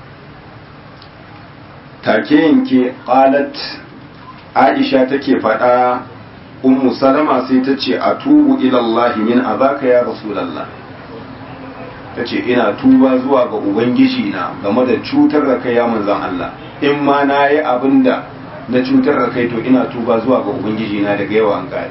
[SPEAKER 1] take yanke qalat Aisha take faɗa ummu salama sai ta ce atubu ila Allah min azaka ya rasulullah tace ina tuba zuwa ga ubangiji na game da cutar da kai ya manzon Allah in ma nayi abinda na cutar da kai to ina tuba zuwa ga ubangiji na daga yawan gari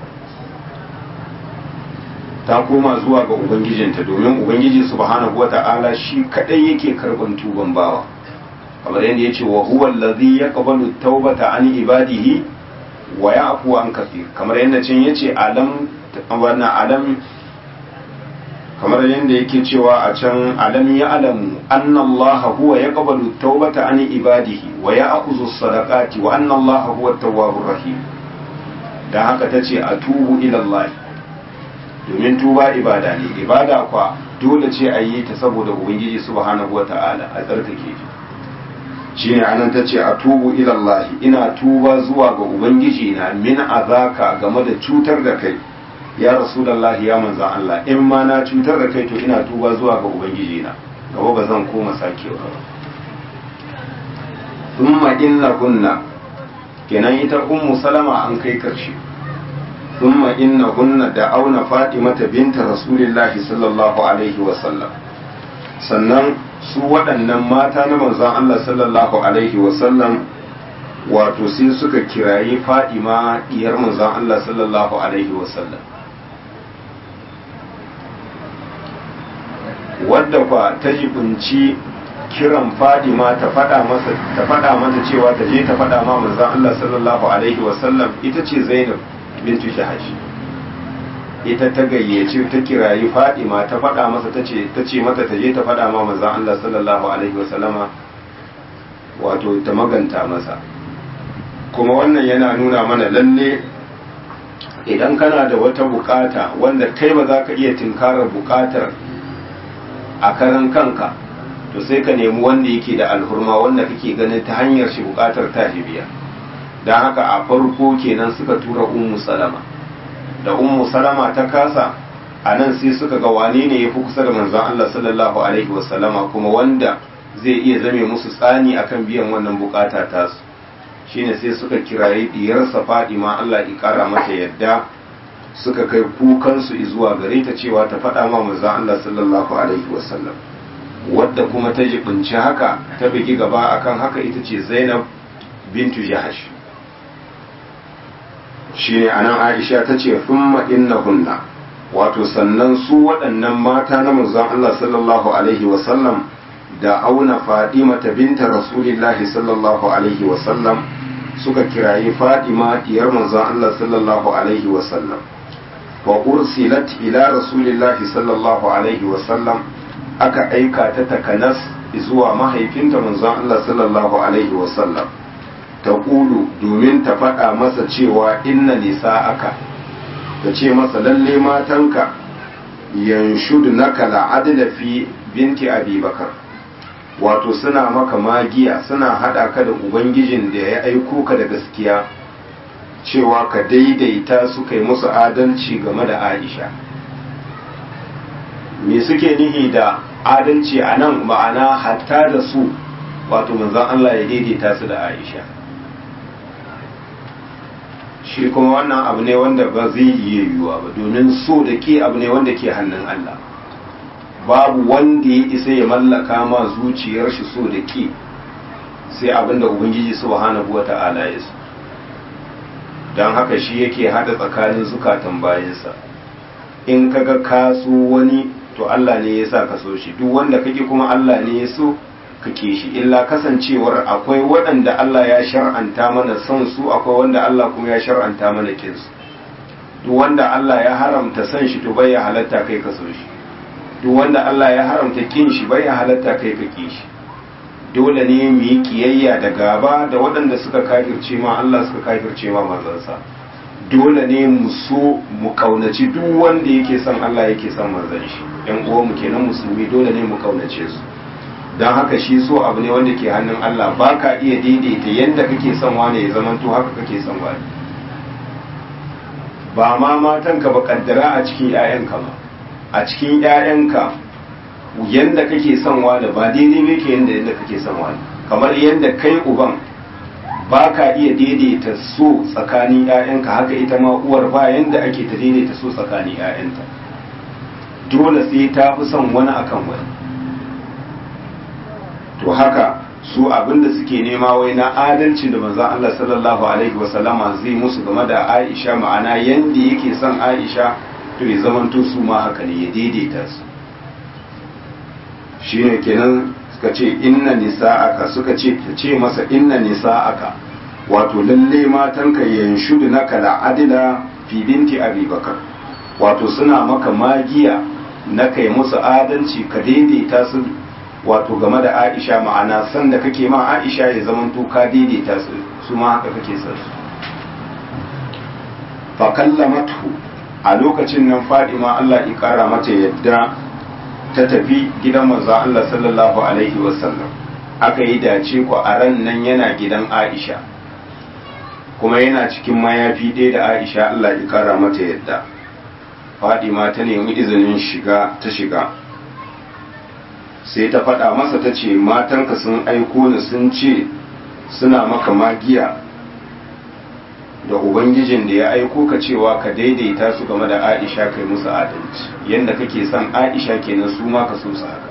[SPEAKER 1] ta koma zuwa ga ubangijinta domin ubangiji subhanahu wata'ala shi kadai yake karban tuban bawa kamar yadda yace wa huwa allazi yaqbalu tawbata an ibadihi wa ya'fu an kathir kamar yadda cin yace alam wannan alam kamar yadda yake cewa a can alam ya alamu anna Allah huwa yaqbalu tawbata an ibadihi wa ya'khudhu as-sadaqati wa anna Allah huwa at-tawwabur rahim dan haka tace atubu ila Allah domin tuba ibada ne, ibada kwa dole ce a yi ta saboda ubangiji subhanahu wata'ala a tsarkake shi shine anan ta ce a tubu ilallahi ina tuba zuwa ga ubangiji na min azaka game da cutar da kai ya rasulullahi ya manzan Allah in ma na cutar da kai to ina tuba zuwa ga ubangiji na gaba ba zan koma sakewa ba thumma innahunna kenan ita ummu salama an kai karshe thumma innahunna da'awna fatimata binta rasulillahi sallallahu alaihi wa sallam sannan su waɗannan mata na manzon Allah sallallahu alaihi wa sallam wato sai suka kirayi Fatima diyar manzon Allah sallallahu alaihi wa sallam wadda kwa ta jibinci kiran Fadima ta faɗa masa ta faɗa mata cewa ta je ta faɗa ma manzon Allah sallallahu alaihi wa sallam ita ce Zainab bintu Jahash ita ta gayyace ta kirayi Fadima ta faɗa masa ta ce ta ce mata ta je ta faɗa ma manzon Allah sallallahu alaihi wa sallama wato ta maganta masa kuma wannan yana nuna mana lalle idan kana da wata bukata wanda kai ba za ka iya tinkarar bukatar a karan kanka to sai ka nemi wanda yake da alhurma wanda kake ganin ta hanyar shi bukatar ta biya don haka a farko kenan suka tura ummu salama da ummu salama ta kasa a nan sai suka ga wane ne ya fi kusa da manzon Allah sallallahu alaihi wasallama kuma wanda zai iya zame musu tsani akan biyan wannan bukata tasu shine sai suka kirayi diyarsa Fadima Allah ya kara mata yadda suka kai kukansu zuwa gare ta cewa ta faɗa ma manzon Allah sallallahu alaihi wasallam wadda kuma ta jibinci haka ta bigi gaba akan haka ita ce Zainab bintu Jahash shine anan Aisha ta ce thumma innahunna wato sannan su waɗannan mata na manzon Allah sallallahu alaihi wasallam da auna Fadima ta binta Rasulillahi sallallahu alaihi wasallam suka kirayi Fadima diyar manzon Allah sallallahu alaihi wasallam wa ursilat ila Rasulillahi sallallahu alaihi wasallam aka aika ta takanas zuwa mahaifinta manzon Allah sallallahu alaihi wasallam ta kulu domin ta faɗa masa cewa inna nisa'aka ta ce masa lalle matanka yanshudu naka la'adla fi binti Abi Bakar wato suna maka magiya suna haɗa ka da ubangijin da ya aiko ka da gaskiya cewa ka daidaita su kai musu adalci game da Aisha me suke nihi da adalci a nan ma'ana hatta da su wato manzon Allah ya daidaita su da Aisha shi kuma wannan abu ne wanda ba zai yi yiwuwa ba domin so da ke abu ne wanda ke hannun Allah babu wanda ya isa ya mallaka ma zuciyar shi so da ke sai abinda ubangiji subhanahu wata'ala ya so don haka shi yake hada tsakanin zukatan bayansa in kaga ka so wani to Allah ne ya sa ka so shi duk wanda kake kuma Allah ne ya so kake shi illa kasancewar akwai waɗanda Allah ya shar'anta mana son su akwai wanda Allah kuma ya shar'anta mana kin su duk wanda Allah ya haramta son shi to bai ya halatta kai ka so shi duk wanda Allah ya haramta kin shi bai ya halatta kai ka ki shi dole ne mu yi kiyayya da gaba da waɗanda suka kafirce ma Allah suka kafirce ma manzansa dole ne mu so mu kaunaci duk wanda yake son Allah yake son manzon shi yan uwan mu kenan musulmi dole ne mu kaunace su dan haka shi so abu ne wanda ke hannun Allah baka iya daidaita yanda kake son wani ya zamanto haka kake son wani ba ma matanka ba kaddara a cikin ƴaƴanka ba a cikin ƴaƴanka yanda kake son wani ba daidai ne ke yanda yanda kake son wani kamar yanda kai uban ba ka iya daidaita so tsakanin ƴaƴanka haka ita ma uwar ba yanda ake ta daidaita so tsakanin ƴaƴanta dole sai ta fi son wani akan wani to haka su abinda suke nema wai na adalci da manzon Allah sallallahu alaihi wasallama zai musu game da Aisha ma'ana yanda yake son Aisha to ya zamanto su ma haka ne ya daidaita su shine kenan suka ce inna nisa'aka suka ce ta ce masa inna nisa'aka wato lalle matanka yanshudu naka la'adila fi binti Abi Bakar wato suna maka magiya na kai musu adalci ka daidaita su wato game da Aisha ma'ana san da kake ma Aisha ya zamanto ka daidaita su su ma haka kake son su fa kallamatu a lokacin nan Fadima Allah ya kara mata yadda ta tafi gidan manzo Allah sallallahu alaihi wasallam, aka yi dace ku a ran nan yana gidan Aisha kuma yana cikin mayafi ɗaya da Aisha Allah ya kara mata yadda. Fadima ta nemi izinin shiga ta shiga, sai ta faɗa masa ta ce matanka sun aiko ni sun ce suna maka magiya da ubangijin da ya aiko ka cewa ka daidaita su game da Aisha kai musu adalci, yadda kake son Aisha kenan su ma ka so su haka.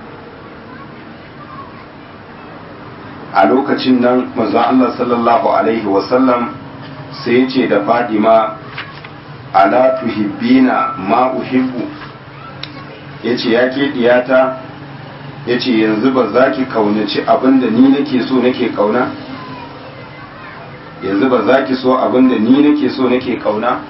[SPEAKER 1] A lokacin nan manzon Allah sallallahu alaihi wasallam sai ya ce da Fadima ala tuhibbina ma uhibbu, yace ya ke diyata, yace yanzu ba za ki kaunaci abinda ni nake so nake kauna, yanzu ba za ki so abinda ni nake so nake kauna.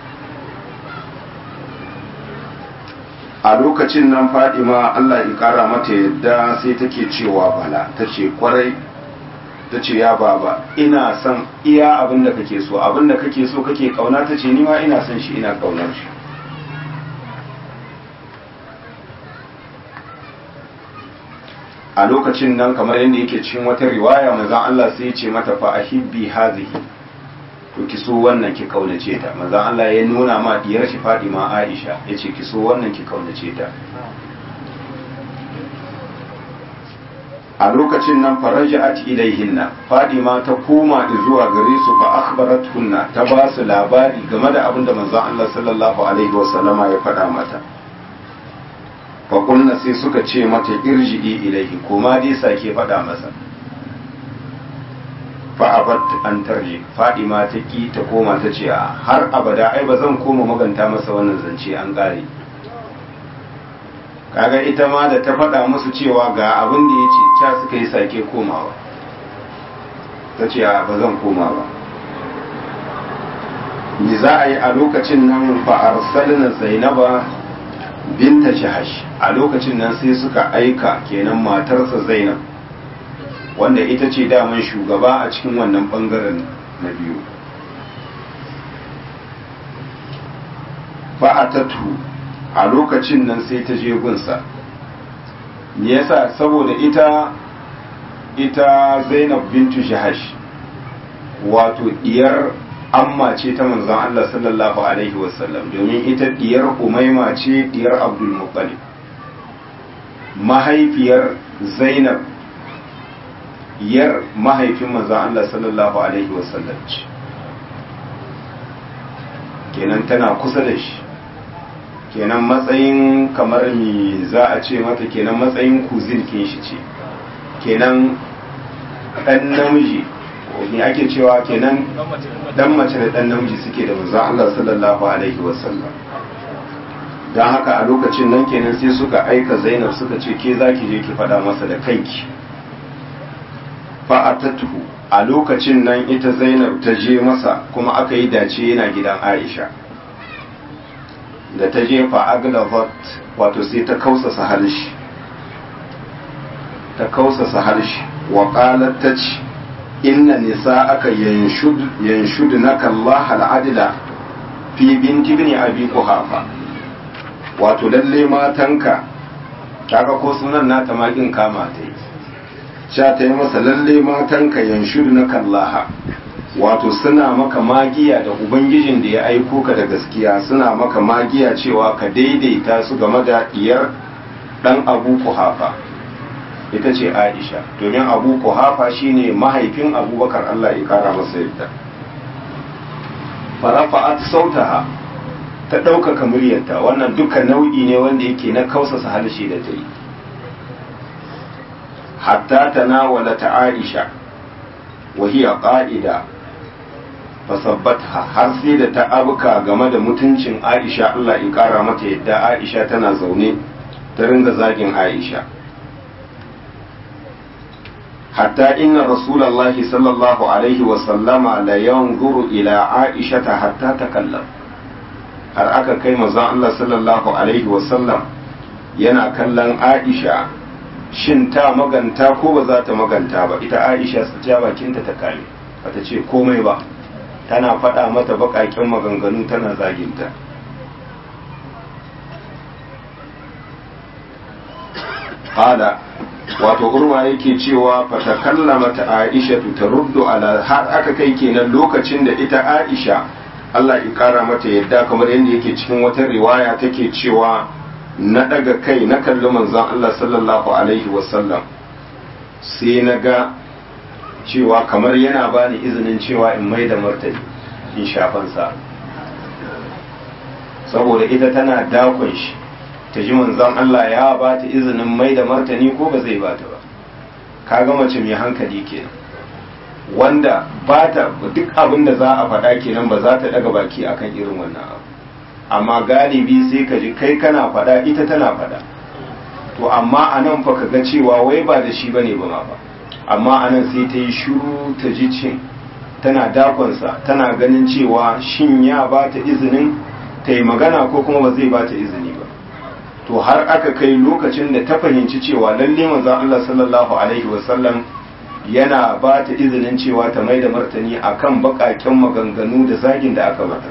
[SPEAKER 1] A lokacin nan Fadima Allah ya kara mata yadda sai take cewa bala, tace kwarai, tace ya baba ina son iya abinda kake so, abinda kake so kake kauna, tace ni ma ina son shi ina kaunar shi. A lokacin nan kamar yadda yake cikin wata riwaya manzon Allah sai ya ce mata fa ahibbi hazihi, to ki so wannan ki kaunace ta. Manzon Allah ya nuna ma diyar shi Fadima Aisha yace ki so wannan ki kaunace ta. A lokacin nan faraja'at ilaihinna, Fadima ta koma zuwa gare su fa akhbarathunna, ta ba su labari game da abin da manzon Allah sallallahu alaihi wasallama ya faɗa mata. Fa kunna sai suka ce mata irji'i ilaihi, kuma dai sake faɗa masa. Fa abat an tarji, Fadima ta ki ta koma ta ce har abada ai ba zan koma maganta masa wannan zance, an ƙare. Kaga ita ma da ta faɗa musu cewa ga abin da ya ce, ca suka yi sake komawa, ta ce ba zan koma ba. Ni za a yi a lokacin nan fa arsalna Zainaba binta Jahash, a lokacin nan sai suka aika kenan matarsa Zainab, wanda ita ce daman shugaba a cikin wannan bangaren na biyu. Fa'atatu, a lokacin nan sai ta je gunsa. Me yasa? Saboda ita ita Zainab bintu Jahash wato diyar amma ce ta manzon Allah sallallahu alaihi wasallam, domin ita diyar Umaima ce, diyar Abdul Muttalib. Mahaifiyar Zainab yar mahaifin manzon Allah sallallahu alaihi wasallam ce, kenan tana kusa da shi, kenan matsayin kamar mi za a ce mata, kenan matsayin kuzin kin shi ce, kenan dan namiji ne ake cewa, kenan dan mace da dan namiji suke da manzon Allah sallallahu alaihi wasallam. Dan haka a lokacin nan kenan sai suka aika Zainab suka ce ke zaki je ki faɗa masa da kanki. Fa'atatuhu, a lokacin nan ita Zainab ta je masa, kuma aka yi dace yana gidan Aisha. Da ta je fa'aglavat, wato sai ta kausasa halshi, ta kausasa halshi, wa qalat ta ce inna nisa'aka yanshudnaka Allah al'adila fi binti ibn Abi Quhafa, wato lalle matanka, kaga ko sunan nata makin kama ta yi, sha ta yi masa lalle matanka yanshudnaka Allah, wato suna maka magiya da ubangijin da ya aiko ka da gaskiya, suna maka magiya cewa ka daidaita su game da diyar dan Abu Quhafa, ita ce Aisha, domin Abu Quhafa shine mahaifin Abubakar Allah ya kara masa yadda. Farafa'at sautaha, ta ɗaukaka muryarta, wannan dukkan nau'i ne wanda yake na kausasa harshe da ta yi. Hatta tanawala ta Aisha wa hiya qa'ida fasabbatha, har sai da ta abuka game da mutuncin Aisha Allah ya kara mata yadda. Aisha tana zaune ta ringa zagin Aisha. hatta inna rasulullahi sallallahu alaihi wa sallama la yanzuru ila Aisha hatta takallam, har aka kai manzon Allah sallallahu alaihi wa sallam yana kallon Aisha, shin ta maganta ko ba za ta maganta ba. Ita Aisha su ja bakinta ta kame, bata ce komai ba, tana faɗa mata baƙaƙen maganganu tana zaginta. qala wato urwa yake cewa fatakallamat aisha taruddu ala har aka kai kenan lokacin da ita aisha Allah ya kara mata yadda kamar yadda yake cikin wata riwaya take cewa na daga kai na kalli manzon Allah sallallahu alaihi wasallam sai na ga cewa kamar yana bani izinin cewa in mai da martani in shafansa saboda ita tana dakon shi ta ji manzon Allah ya ba ta izinin mai da martani ko ba zai ba ta ba kaga mace mai hankali kenan wanda ba ta duk abin da za a faɗa kenan ba za ta daga baki akan irin wannan abu amma galibi sai ka ji kai kana faɗa ita tana faɗa to amma a nan fa ka ga cewa wai ba da shi bane ba ma ba amma a nan sai ta yi shuru ta ji cin tana dakonsa tana ganin cewa shin ya ba ta izinin ta yi magana ko kuma ba zai ba ta izini ba to har aka kai lokacin da ta fahimci cewa lalle manzon Allah sallallahu alaihi wasallam yana ba ta izinin cewa ta mai da martani akan bakaken maganganu da zagin da aka mata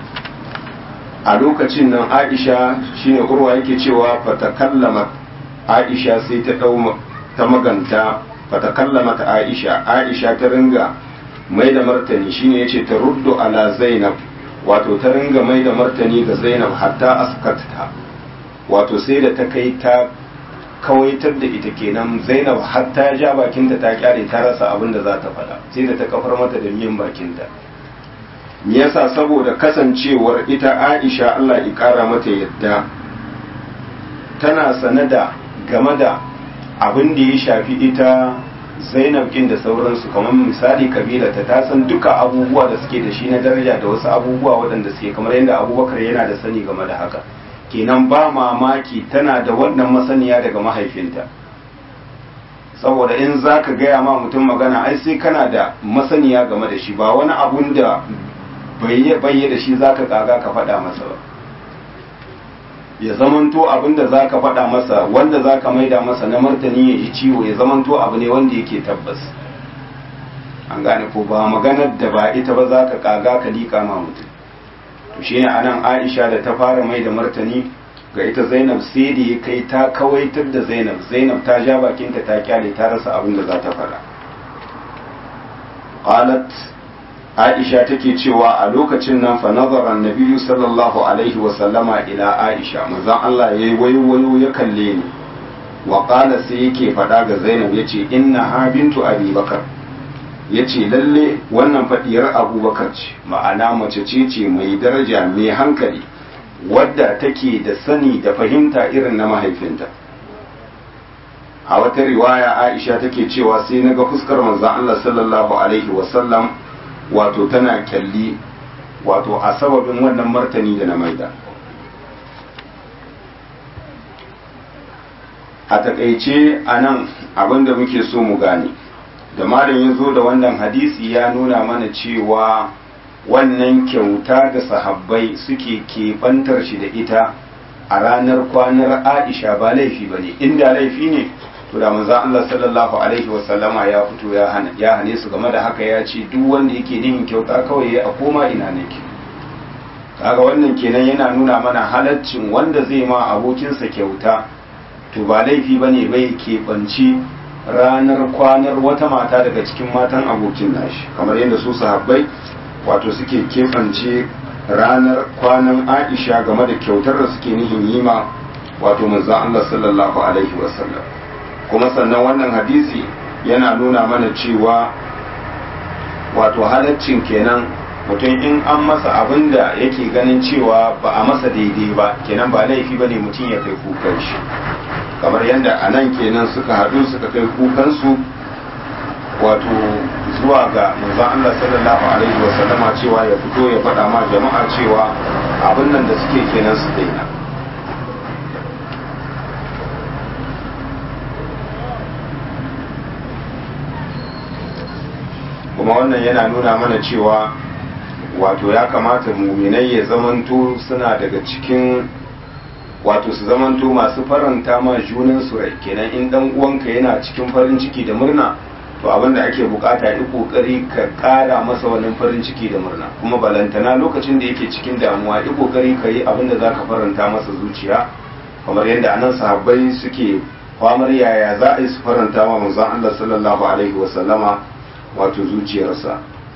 [SPEAKER 1] a lokacin nan Aisha shine urwa yake cewa fatakallamat Aisha sai ta dau ta maganta fatakallamat Aisha Aisha ta ringa mai da martani shine yace ta ruddu ala Zainab wato ta ringa mai da martani ga Zainab hatta askatta wato sai da ta kai ta kawaitar da ita kenan Zainab hatta ja bakinta ta kyare ta rasa abin da za ta faɗa sai da ta kafar mata da miyan bakinta me yasa saboda kasancewar ita Aisha Allah ya kara mata yadda tana sanada game da abin da ya shafi ita Zainab kin da sauransu kamar misali kabila ta ta san duka abubuwa da suke da shi na daraja da wasu abubuwa waɗanda suke kamar yadda Abubakar yana da sani game da haka kenan ba mamaki tana da wannan masaniya daga mahaifinta saboda in za ka gaya ma mutum magana ai sai kana da masaniya game da shi ba wani abun da bayye da shi za ka kaga ka faɗa masa ba ya zamanto abin da za ka faɗa masa wanda za ka maida masa na martani ya ji ciwo ya zamanto abu ne wanda yake tabbas an gane ko ba maganar da ba ita ba za ka kaga ka liƙa ma mutum to shi ne anan Aisha da ta fara mai da martani ga ita Zainab sai da ya kai ta kawaitar da Zainab Zainab ta ja bakinta ta kyale ta rasa abin da za ta faɗa qalat Aisha take cewa a lokacin nan fa nazara annabi sallallahu alaihi wa sallama ila Aisha manzon Allah yayi wayo ya kalle ni wa qala sai yake faɗa ga Zainab yace inna ha bintu Abi Bakar yace lalle wannan fadiyar Abubakar ce ma'ana mace ce ce mai daraja mai hankali wadda take da sani da fahimta irin na mahaifinta a wata riwaya Aisha take cewa sai naga fuskar manzon Allah sallallahu alaihi wa sallam wato tana kyalli wato a sababin wannan martani da na maida a takaice a nan abinda muke so mu gane da malam ya zo da wannan hadisi ya nuna mana cewa wannan kyauta da sahabbai suke keɓantar shi da ita a ranar kwanar Aisha ba laifi ba ne inda laifi ne to da manzon Allah sallallahu alaihi wa sallama ya fito ya hana ya hane su game da haka ya ce duk wanda yake nihin kyauta kawai ya a koma ina nake kaga wannan kenan yana nuna mana halaccin wanda zai ma abokinsa kyauta to ba laifi bane bai keɓanci ranar kwanar wata mata daga cikin matan abokin nashi kamar yadda su sahabbai wato suke keɓance ranar kwanan Aisha game da kyautar da suke nihin yi ma wato manzon Allah sallallahu alaihi wa sallam kuma sannan wannan hadisi yana nuna mana cewa wato halaccin kenan mutum in an masa abin da yake ganin cewa ba a masa daidai ba kenan ba laifi ba ne mutum ya kai kukan shi kamar yadda a nan kenan suka haɗu suka kai kukansu wato zuwa ga manzon Allah sallallahu alaihi wa sallama cewa ya fito ya faɗa ma jama'a cewa abin nan da suke kenan su daina kuma wannan yana nuna mana cewa wato ya kamata muminai ya zamanto suna daga cikin wato su zamanto masu faranta ma junan su rai kenan in dan uwanka yana cikin farin ciki da murna to abinda ake bukata yi kokari ka kara masa wannan farin ciki da murna kuma balantana lokacin da yake cikin damuwa yi kokari ka yi abinda zaka faranta masa zuciya kamar yadda anan sahabbai suke kwamar yaya za a yi su faranta ma manzon Allah sallallahu alaihi wasallama wato zuciyarsa.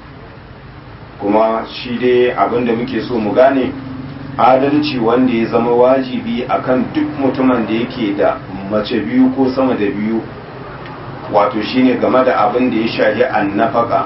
[SPEAKER 1] Kuma shi dai abinda muke so mu gane, adalci wanda ya zama wajibi akan duk mutumin da yake da mace biyu ko sama da biyu, wato shine game da abin da ya shafi annafaka,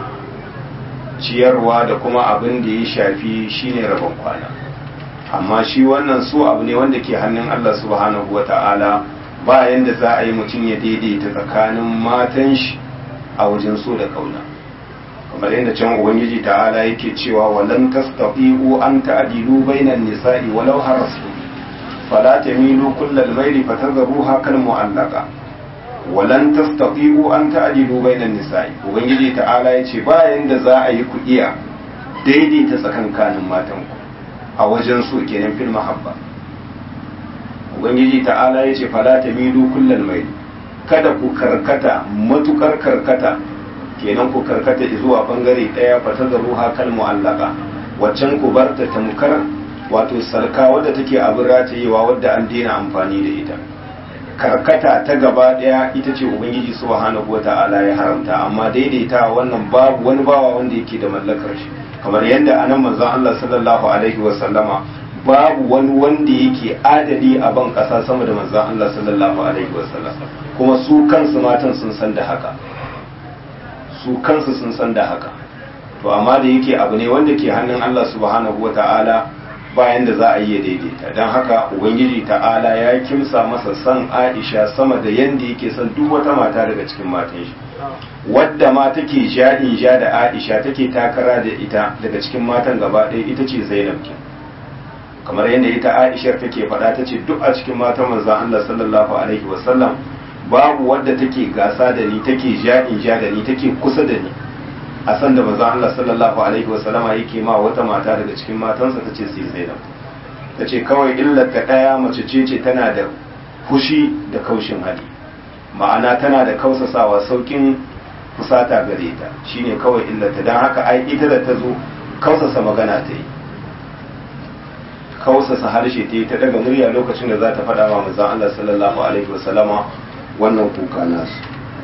[SPEAKER 1] ciyarwa da kuma abin da ya shafi shine rabon kwana. Amma shi wannan so abu ne wanda ke hannun Allah subhanahu wata'ala, ba yanda za a yi mutum ya daidaita tsakanin matan shi a wajen so da kauna. Kamar yadda can ubangiji ta'ala yake cewa walan tastati'u an ta'dilu bainan nisa'i walau harastu fala tamilu kullal mayli fatadharuha kal mu'allaqa. Walan tastati'u an ta'dilu bainan nisa'i, ubangiji ta'ala yace ba yanda za a yi ku iya daidaita tsakankanin matan ku a wajen so kenan fil mahabba. Ubangiji ta'ala yace fala tamilu kullal mayli, kada ku karkata matukar karkata, kenan ku karkata zuwa bangare daya fa tazaruha kal mu'allaqa, waccan ku barta tamkar wato sarka wadda take abin ratayewa wadda an daina amfani da ita. Karkata ta gaba daya ita ce ubangiji subhanahu wata'ala ya haramta, amma daidaita wannan babu wani bawa wanda yake da mallakar shi, kamar yadda anan manzon Allah sallallahu alaihi wa sallama babu wani wanda yake adali a ban kasa sama da manzon Allah sallallahu alaihi wa sallam, kuma su kansu matan sun san da haka. su kansu sun san da haka. To amma da yake abu ne wanda ke hannun Allah subhanahu wata'ala, bayan da za a yi daidaita. Don haka ubangiji ta'ala ya kimsa masa san Aisha sama da yanda yake son duk wata mata daga cikin matan shi, wadda ma take ja'in ja da Aisha take takara da ita daga cikin matan gaba ɗaya ita ce Zainab ke. Kamar yadda ita Aisha take faɗa, ta ce duk a cikin matan manzon Allah sallallahu alaihi wasallam babu wadda take gasa da ni, take ja'in ja da ni, take kusa da ni a san da manzon Allah sallallahu alaihi wasallama yake ma wata mata daga cikin matansa, tace sai Zainab. Tace kawai illar ta daya mace ce ce tana da fushi da kaushin hali, ma'ana tana da kausasawa, saukin fusata gare ta, shine kawai illar ta. Dan haka ai ita da ta zo kausasa magana ta yi, kausasa harshe ta yi, ta daga murya lokacin da za ta faɗa wa manzon Allah sallallahu alaihi wasallama wannan kuka nasu.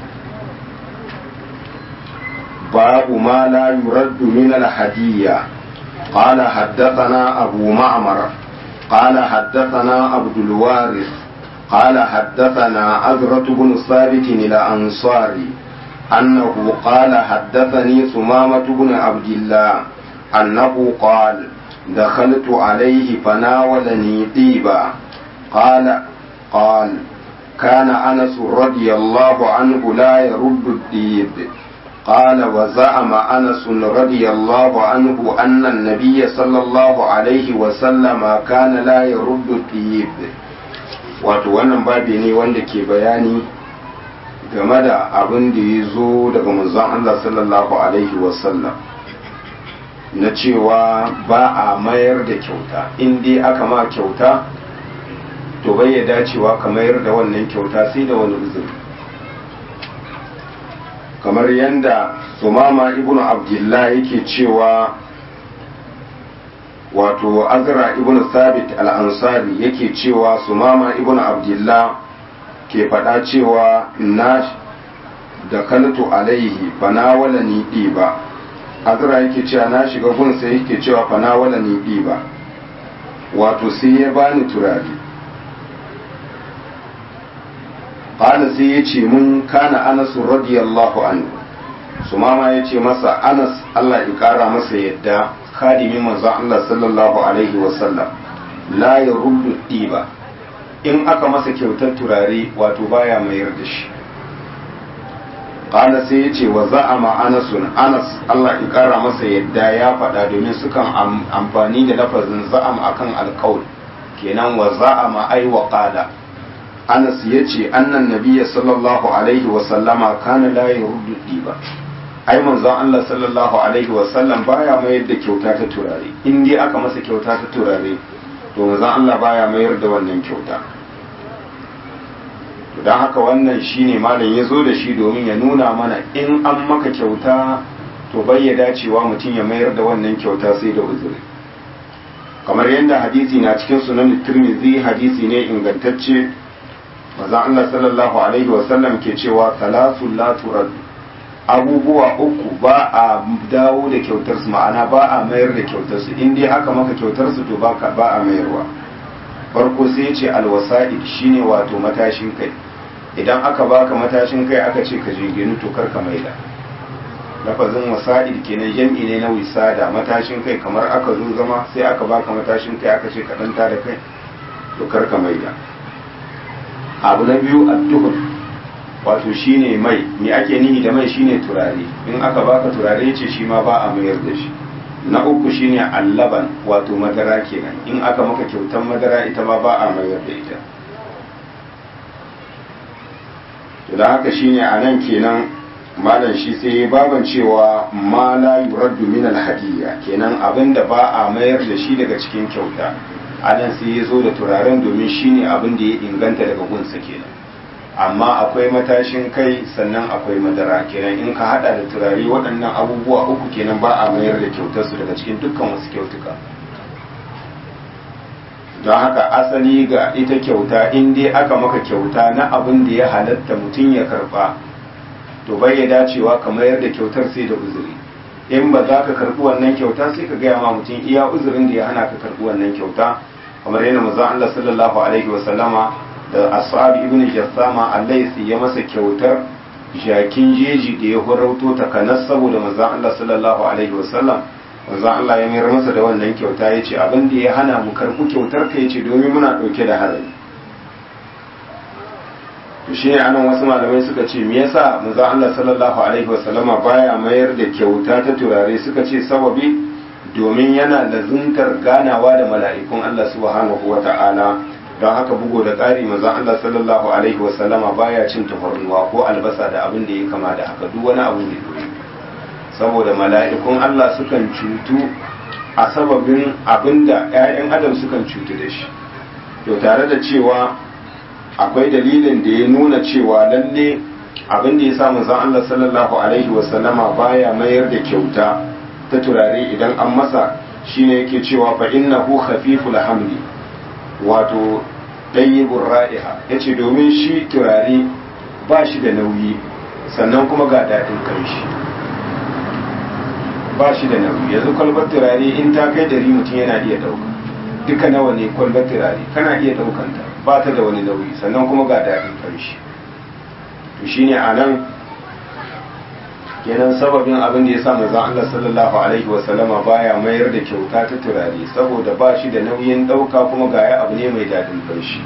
[SPEAKER 1] babu ma la yuraddu min al-hadiyya. qala haddathana abu ma'mar qala haddathana abdul waris qala haddathana azrat ibn sabit al-ansari annahu qala haddathani sumamah ibn abdillah annahu qala دخلت عليه فناولني طيبا قال قال كان أنس رضي الله عنه لا يرد الطيب. قال وزعم أنس رضي الله عنه أن النبي صلى الله عليه وسلم كان لا يرد الطيب. wato wannan babi ne wanda ke bayani game da abin da ya zo daga manzon Allah sallallahu alaihi wasallam na cewa ba a mayar da kyauta, in dai aka ma kyauta to bai ya dacewa ka mayar da wannan kyauta sai da wani uzuri. Kamar yadda Sumama ibnu Abdullah yake cewa, wato Azra ibnu Sabit al-Ansari yake cewa Sumama ibnu Abdullah ke faɗa cewa na da kaltu alaihi fanawala ni ɗiba. Azra yake cewa na shiga gunsa yake cewa fanawala ni ɗiba, wato sai ya bani turare. Ƙala sai ya ce mun kana Anas radiyallahu anhu. Sumama ya ce masa Anas Allah ya ƙara masa yadda, khadimin manzon Allah sallallahu alaihi wasallam, la ya ruddu ɗiba, in aka masa kyautar turare wato baya mayar da shi. Ƙala sai ya ce wa za'ama Anasun, Anas Allah ya ƙara masa yadda ya faɗa, domin sukan amfani da lafazin za'am akan alƙaul, kenan wa za'ama ai wa ƙala. Anas ya ce annan nabiyya sallallahu alaihi wasallama kana la yurdu diba, ai manzon Allah sallallahu alaihi wasallam baya mayar da kyauta ta turare, in dai aka masa kyauta ta turare to manzon Allah baya mayar da wannan kyauta. To dan haka wannan shine malam ya zo da shi domin ya nuna mana in an maka kyauta to bai ya dacewa mutum ya mayar da wannan kyauta sai da uzuri. Kamar yadda hadisi na cikin sunan Tirmidhi, hadisi ne ingantacce manzon Allah sallallahu alaihi wasallam ke cewa salatul la turad, abubuwa uku ba a dawo da kyautar su, ma'ana ba a mayar da kyautar su, in dai aka maka kyautar su to ba a mayarwa. Farko sai ce alwasa'id, shine wato matashin kai, idan aka baka matashin kai aka ce ka jinginu to kar ka maida. Lafazin wasa'id kenan jam'i ne na wisada, matashin kai, kamar aka zo zama sai aka baka matashin kai aka ce ka danta da kai to kar ka maida. Abu na biyu adduhun, wato shine mai, me ake nihi da mai shine turare, in aka baka turare ce shi ma ba a mayar da shi. Na uku shine allaban, wato madara kenan, in aka maka kyautan madara ita ma ba a mayar da ita. to da haka shine anan kenan malam shi sai baban cewa ma la yuraddu min al-hadiyya, kenan abinda ba a mayar da shi daga cikin kyauta. Anan sai ya zo da turaren domin shine abin da ya inganta daga gunsa kenan. Amma akwai matashin kai sannan akwai madara, kenan in ka hada da turare waɗannan abubuwa uku kenan ba a mayar da kyautarsu daga cikin dukkan wasu kyautuka. don haka asali ga ita kyauta in dai aka maka kyauta na abin da ya halatta mutum ya karba to bai ya dacewa ka mayar da kyautar sai da uzuri. In ba za ka karbi wannan kyauta sai ka gaya ma mutum iya uzurin da ya hana ka karbi wannan kyauta, kamar yana manzon Allah sallallahu alaihi wa sallama da As'ab ibn Jassama Al-Laysi ya masa kyautar jakin jeji da ya horauto ta kanas saboda manzon Allah sallallahu alaihi wa sallam. Manzon Allah ya mayar masa da wannan kyauta, ya ce abin da ya hana mu karbi kyautar ka yace domin muna dauke da harami. To shi ne anan wasu malamai suka ce me yasa manzon Allah sallallahu alaihi wa sallama baya mayar da kyauta ta turare, suka ce sababi domin yana lazuntar ganawa da mala'ikun Allah subhanahu wa ta'ala. Don haka bugo da ƙari manzon Allah sallallahu alaihi wa sallama baya cin tafarnuwa ko albasa da abin da ya kama da haka, duk wani abu ne domin saboda mala'ikun Allah sukan cutu a sababin abinda ‘ya'yan adam sukan cutu da shi. To tare da cewa akwai dalilin da ya nuna cewa lalle abinda ya sa manzon Allah sallallahu alaihi wasallama baya mayar da kyauta ta turare idan an masa, shine yake cewa fa innahu khafiful hamli, wato dayyibur ra'iha, yace domin shi turare ba shi da nauyi sannan kuma ga daɗin kanshi. Ba shi da nauyi, yanzu kwalbar turare in ta kai dari mutum yana iya ɗauka, duka nawa ne kwalbar turare kana iya ɗaukanta, ba ta da wani nauyi sannan kuma ga daɗin ƙarshe. To shine a nan kenan sababin abin da ya sa manzon Allah sallallahu alaihi wa sallama baya mayar da kyauta ta turare, saboda ba shi da nauyin ɗauka kuma ga ya abu ne mai daɗin ƙarshe.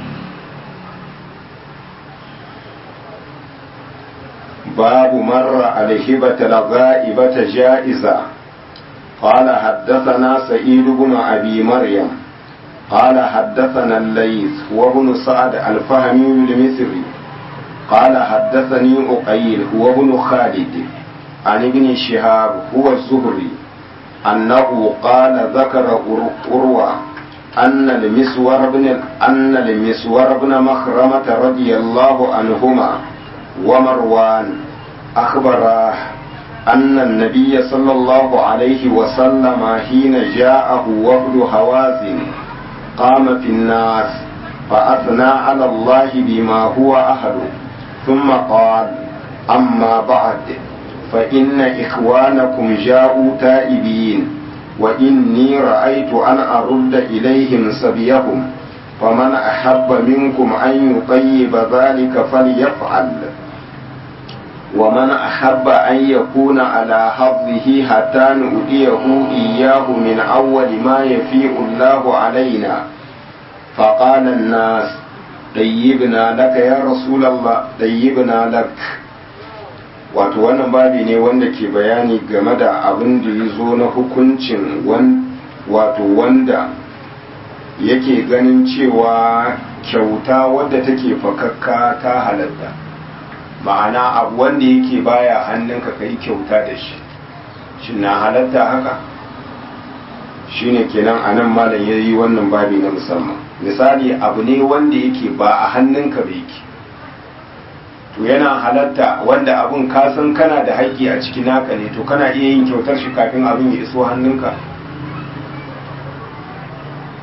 [SPEAKER 1] باب مر الهبة الغائبة جائزة. قال حدثنا سعيد بن أبي مريم قال حدثنا الليث وابن سعد الفهمي المصري قال حدثني أقيل هو ابن خالد عن ابن شهاب هو الزهري أنه قال ذكر أروى أن المسور بن أن المسور بن مخرمة رضي الله عنهما ومروان أخبراه أن النبي صلى الله عليه وسلم حين جاءه وفد هوازن قام في الناس فأثنى على الله بما هو أهله ثم قال أما بعد فإن إخوانكم جاءوا تائبين وإني رأيت أن أرد إليهم سبيهم فمن أحب منكم أن يطيب ذلك فليفعل ومن أحب أن يكون على حظه حتى نؤتيه إياه من أول ما يفيء الله علينا. فقال الناس طيبنا لك يا رسول الله طيبنا لك. wato wannan babi ne wanda ke bayani game da abin da ya zo na hukuncin wato wanda yake ganin cewa kyauta wadda take fakakka ta halatta, ma'ana abu wanda yake baya hannunka ka yi kyauta da shi shi na halatta haka. shine kenan a nan malam ya yi wannan babi na musamman. Misali abu ne wanda yake ba a hannunka ba yake, to yana halatta wanda abun kasan kana da haƙƙi a ciki naka ne, to kana iya yin kyautar shi kafin abin ya iso hannunka.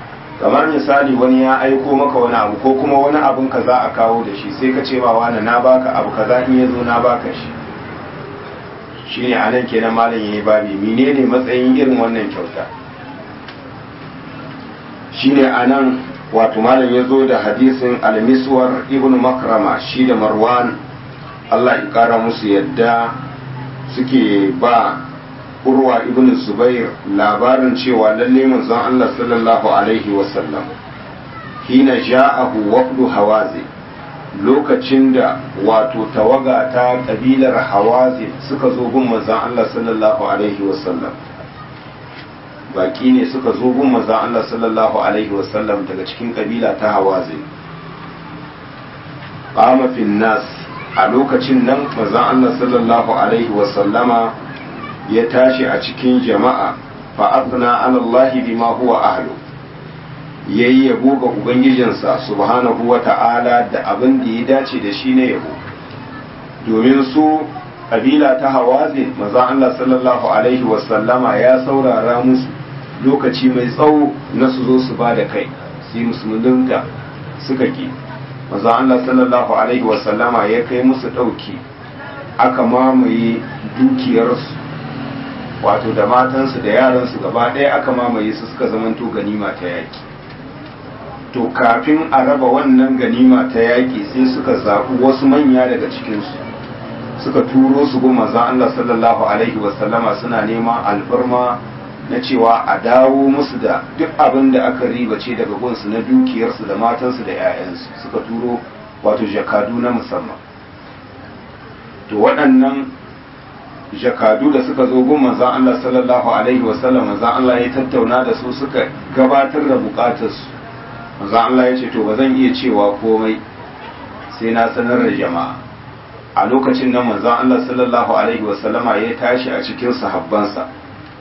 [SPEAKER 1] kamar misali wani ya aiko maka wani abu ko kuma wani abun ka za a kawo da shi sai ka ce ba wani na baka abu kaza in ya zo na baka shi shine anan kenan malam yayi babi menene matsayin irin wannan kyauta shine anan wato malam ya zo da hadisin al-miswar ibn makrama shi da marwan Allah ya kara musu yadda suke ba urwa ibn zubair labarin cewa lalle manzon Allah sallallahu alaihi wasallam hina ja'ahu wafdu hawazi lokacin da wato tawaga ta kabilar hawazi suka zo gun manzon Allah sallallahu alaihi wasallam baki ne suka zo gun manzon Allah sallallahu alaihi wasallam daga cikin kabila ta hawazi qama fil nas a lokacin nan manzon Allah sallallahu alaihi wasallama ya tashi a cikin jama'a fa afna ala Allah bima huwa ahlu yayi yabo ga ubangijinsa subhanahu wa ta'ala da abin da ya dace da shi ne yabo domin su kabila ta hawazin manzon Allah sallallahu alaihi wasallama ya saurara musu lokaci mai tsawo na su zo su ba da kai su yi musulunta suka ki manzon Allah sallallahu alaihi wasallama ya kai musu ɗauki aka mamaye dukiyarsu wato da matansu da yaransu gaba ɗaya aka mamaye su suka zamanto ganima ta yaƙi to kafin a raba wannan ganima ta yaƙi sai suka zaɓi wasu manya daga cikinsu suka turo su goma za Allah sallallahu alaihi wasallama suna neman alfarma na cewa a dawo musu da duk abin da aka ribace daga gunsu na dukiyarsu da matansu da 'ya'yansu suka turo wato jakadu na musamman to waɗannan jakadu da suka zo gun manzon Allah sallallahu alaihi wasallam manzon Allah ya tattauna da su suka gabatar da bukatarsu manzon Allah ya ce to ba zan iya cewa komai sai na sanar da jama'a a lokacin nan manzon Allah sallallahu alaihi wasallama ya tashi a cikin sahabbansa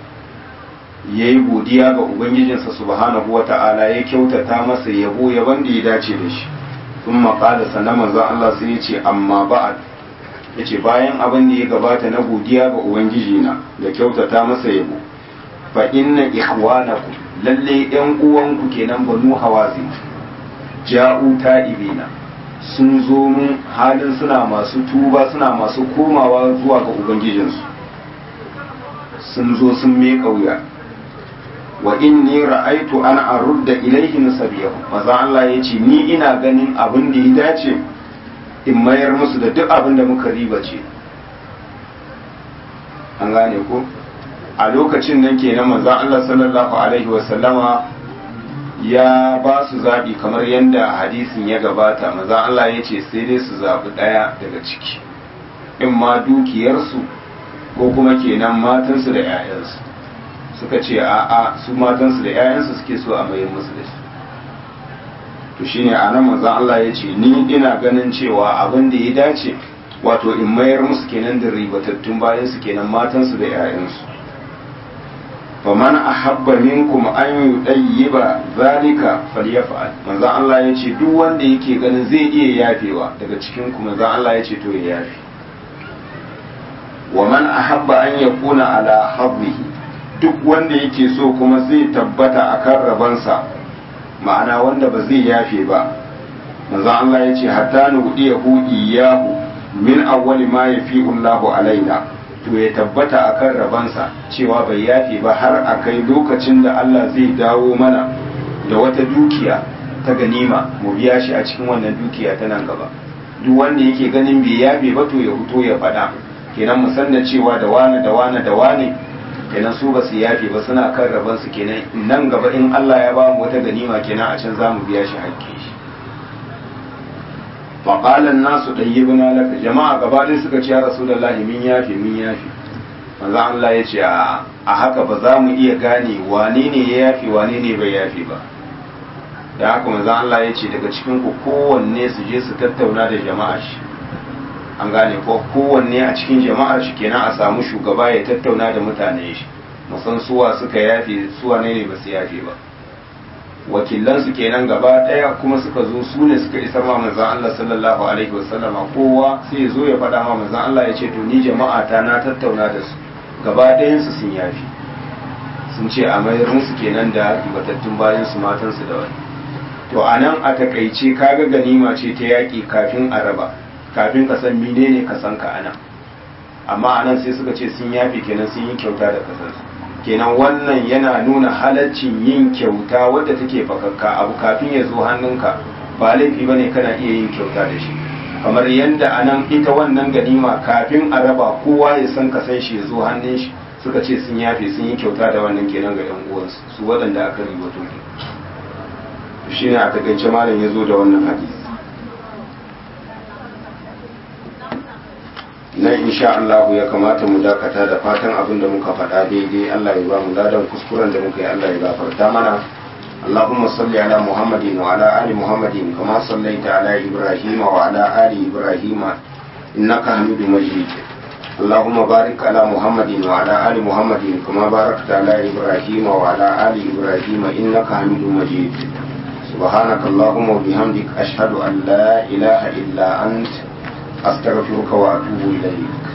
[SPEAKER 1] yayi godiya ga ubangijinsa subhanahu wata'ala ya kyautata masa yabo yaban da ya dace da shi kuma qala sannan manzon Allah sai ya ce amma ba'ad ya ce bayan abin da ya gabata na godiya ga ubangiji na da kyautata masa yabo fa inna ikhwanakum lalle yan uwanku kenan banu hawazin ja'u ta'ibina sun zo mun halin suna masu tuba suna masu komawa zuwa ga ubangijinsu sun zo sun me kauya wa inni ra'aitu an arudda ilaihim sabiyahu maza Allah ya ce ni ina ganin abin da ya dace in mayar musu da duk abin da muka riba ce an gane ko a lokacin nan kenan manzon Allah sallallahu alaihi wasallama ya ba su zaɓi kamar yadda hadisin ya gabata manzon Allah ya ce sai dai su zaɓi ɗaya daga ciki in ma dukiyarsu ko kuma kenan matansu da 'ya'yansu suka ce a'a su matansu da 'ya'yansu suke so a mayar musu da su to shine a nan manzon Allah ya ce ni ina ganin cewa abin da ya dace wato in mayar musu kenan da ribatattun bayan su kenan matansu da 'ya'yansu faman ahabba minkum an yudayyiba zalika falyaf'al manzon Allah ya ce duk wanda yake ganin zai iya yafewa daga cikin ku manzon Allah ya ce to ya yafe wa man ahabba an yakuna ala hadhihi duk wanda yake so kuma zai tabbata akan rabansa ma'ana wanda ba zai yafe ba manzon Allah ya ce hatta nudiyahu iyahu min awwali ma yafi'u Allahu alaina to ya tabbata akan rabansa cewa bai yafe ba har akai lokacin da Allah zai dawo mana da wata dukiya ta ganima mu biya shi a cikin wannan dukiya ta nan gaba duk wanda yake ganin bai yafe ba to ya fito ya faɗa kenan mu sanna cewa da wani da wani da wani kenan su ba su yafe ba suna kan rabansu kenan nan gaba in Allah ya ba mu wata ganima kenan a can za mu biya shi hakki shi faƙalan nasu ɗayyibina laka jama'a gaba ɗaya suka ce ya rasulullahi min yafe min yafe manzo Allah ya ce a haka ba za mu iya gane wane ne ya yafe wane ne bai yafe ba da haka manzo Allah ya ce daga cikin ku kowanne su je su tattauna da jama'a shi an gane ko kowanne a cikin jama'ar shi kenan a samu shugaba ya tattauna da mutane shi musan suwa suka yafe suwa ne ne ba su yafe ba wakilansu kenan gaba daya kuma suka zo su ne suka isar ma manzon Allah sallallahu alaihi wasallama kowa sai ya zo ya faɗa ma manzon Allah ya ce to ni jama'a ta na tattauna da su gaba ɗayan su sun yafi sun ce a mayar musu kenan da ribatattun bayan su matansu da wani. To a nan a takaice kaga ganima ce ta yaƙi kafin a raba, kafin ka san menene ka san ka anan. Amma anan sai suka ce sun yafe kenan sun yi kyauta da kasarsu. Kenan wannan yana nuna halaccin yin kyauta wadda take fakakka abu kafin ya zo hannunka ba laifi bane kana iya yin kyauta da shi. Kamar yadda anan ita wannan ganima kafin a raba kowa ya san ka san shi ya zo hannun shi suka ce sun yafe sun yi kyauta da wannan kenan ga 'yan uwansu su waɗanda aka ribato ne. Shi ne a takaice malam ya zo da wannan hadisi. Nan insha Allah ya kamata mu dakata da fatan abin da muka faɗa daidai Allah ya ba mu ladan kuskuren da muka yi Allah ya gafarta mana. Allahumma salli ala Muhammadin wa ala ali Muhammadin kama sallaita ala Ibrahim wa ala ali Ibrahim innaka Hamidum Majid. Allahumma barik ala Muhammadin wa ala ali Muhammadin kama barakta ala Ibrahim wa ala ali Ibrahim innaka Hamidum Majid. سبحانك اللهم وبحمدك أشهد أن لا إله إلا أنت أستغفرك وأتوب إليك.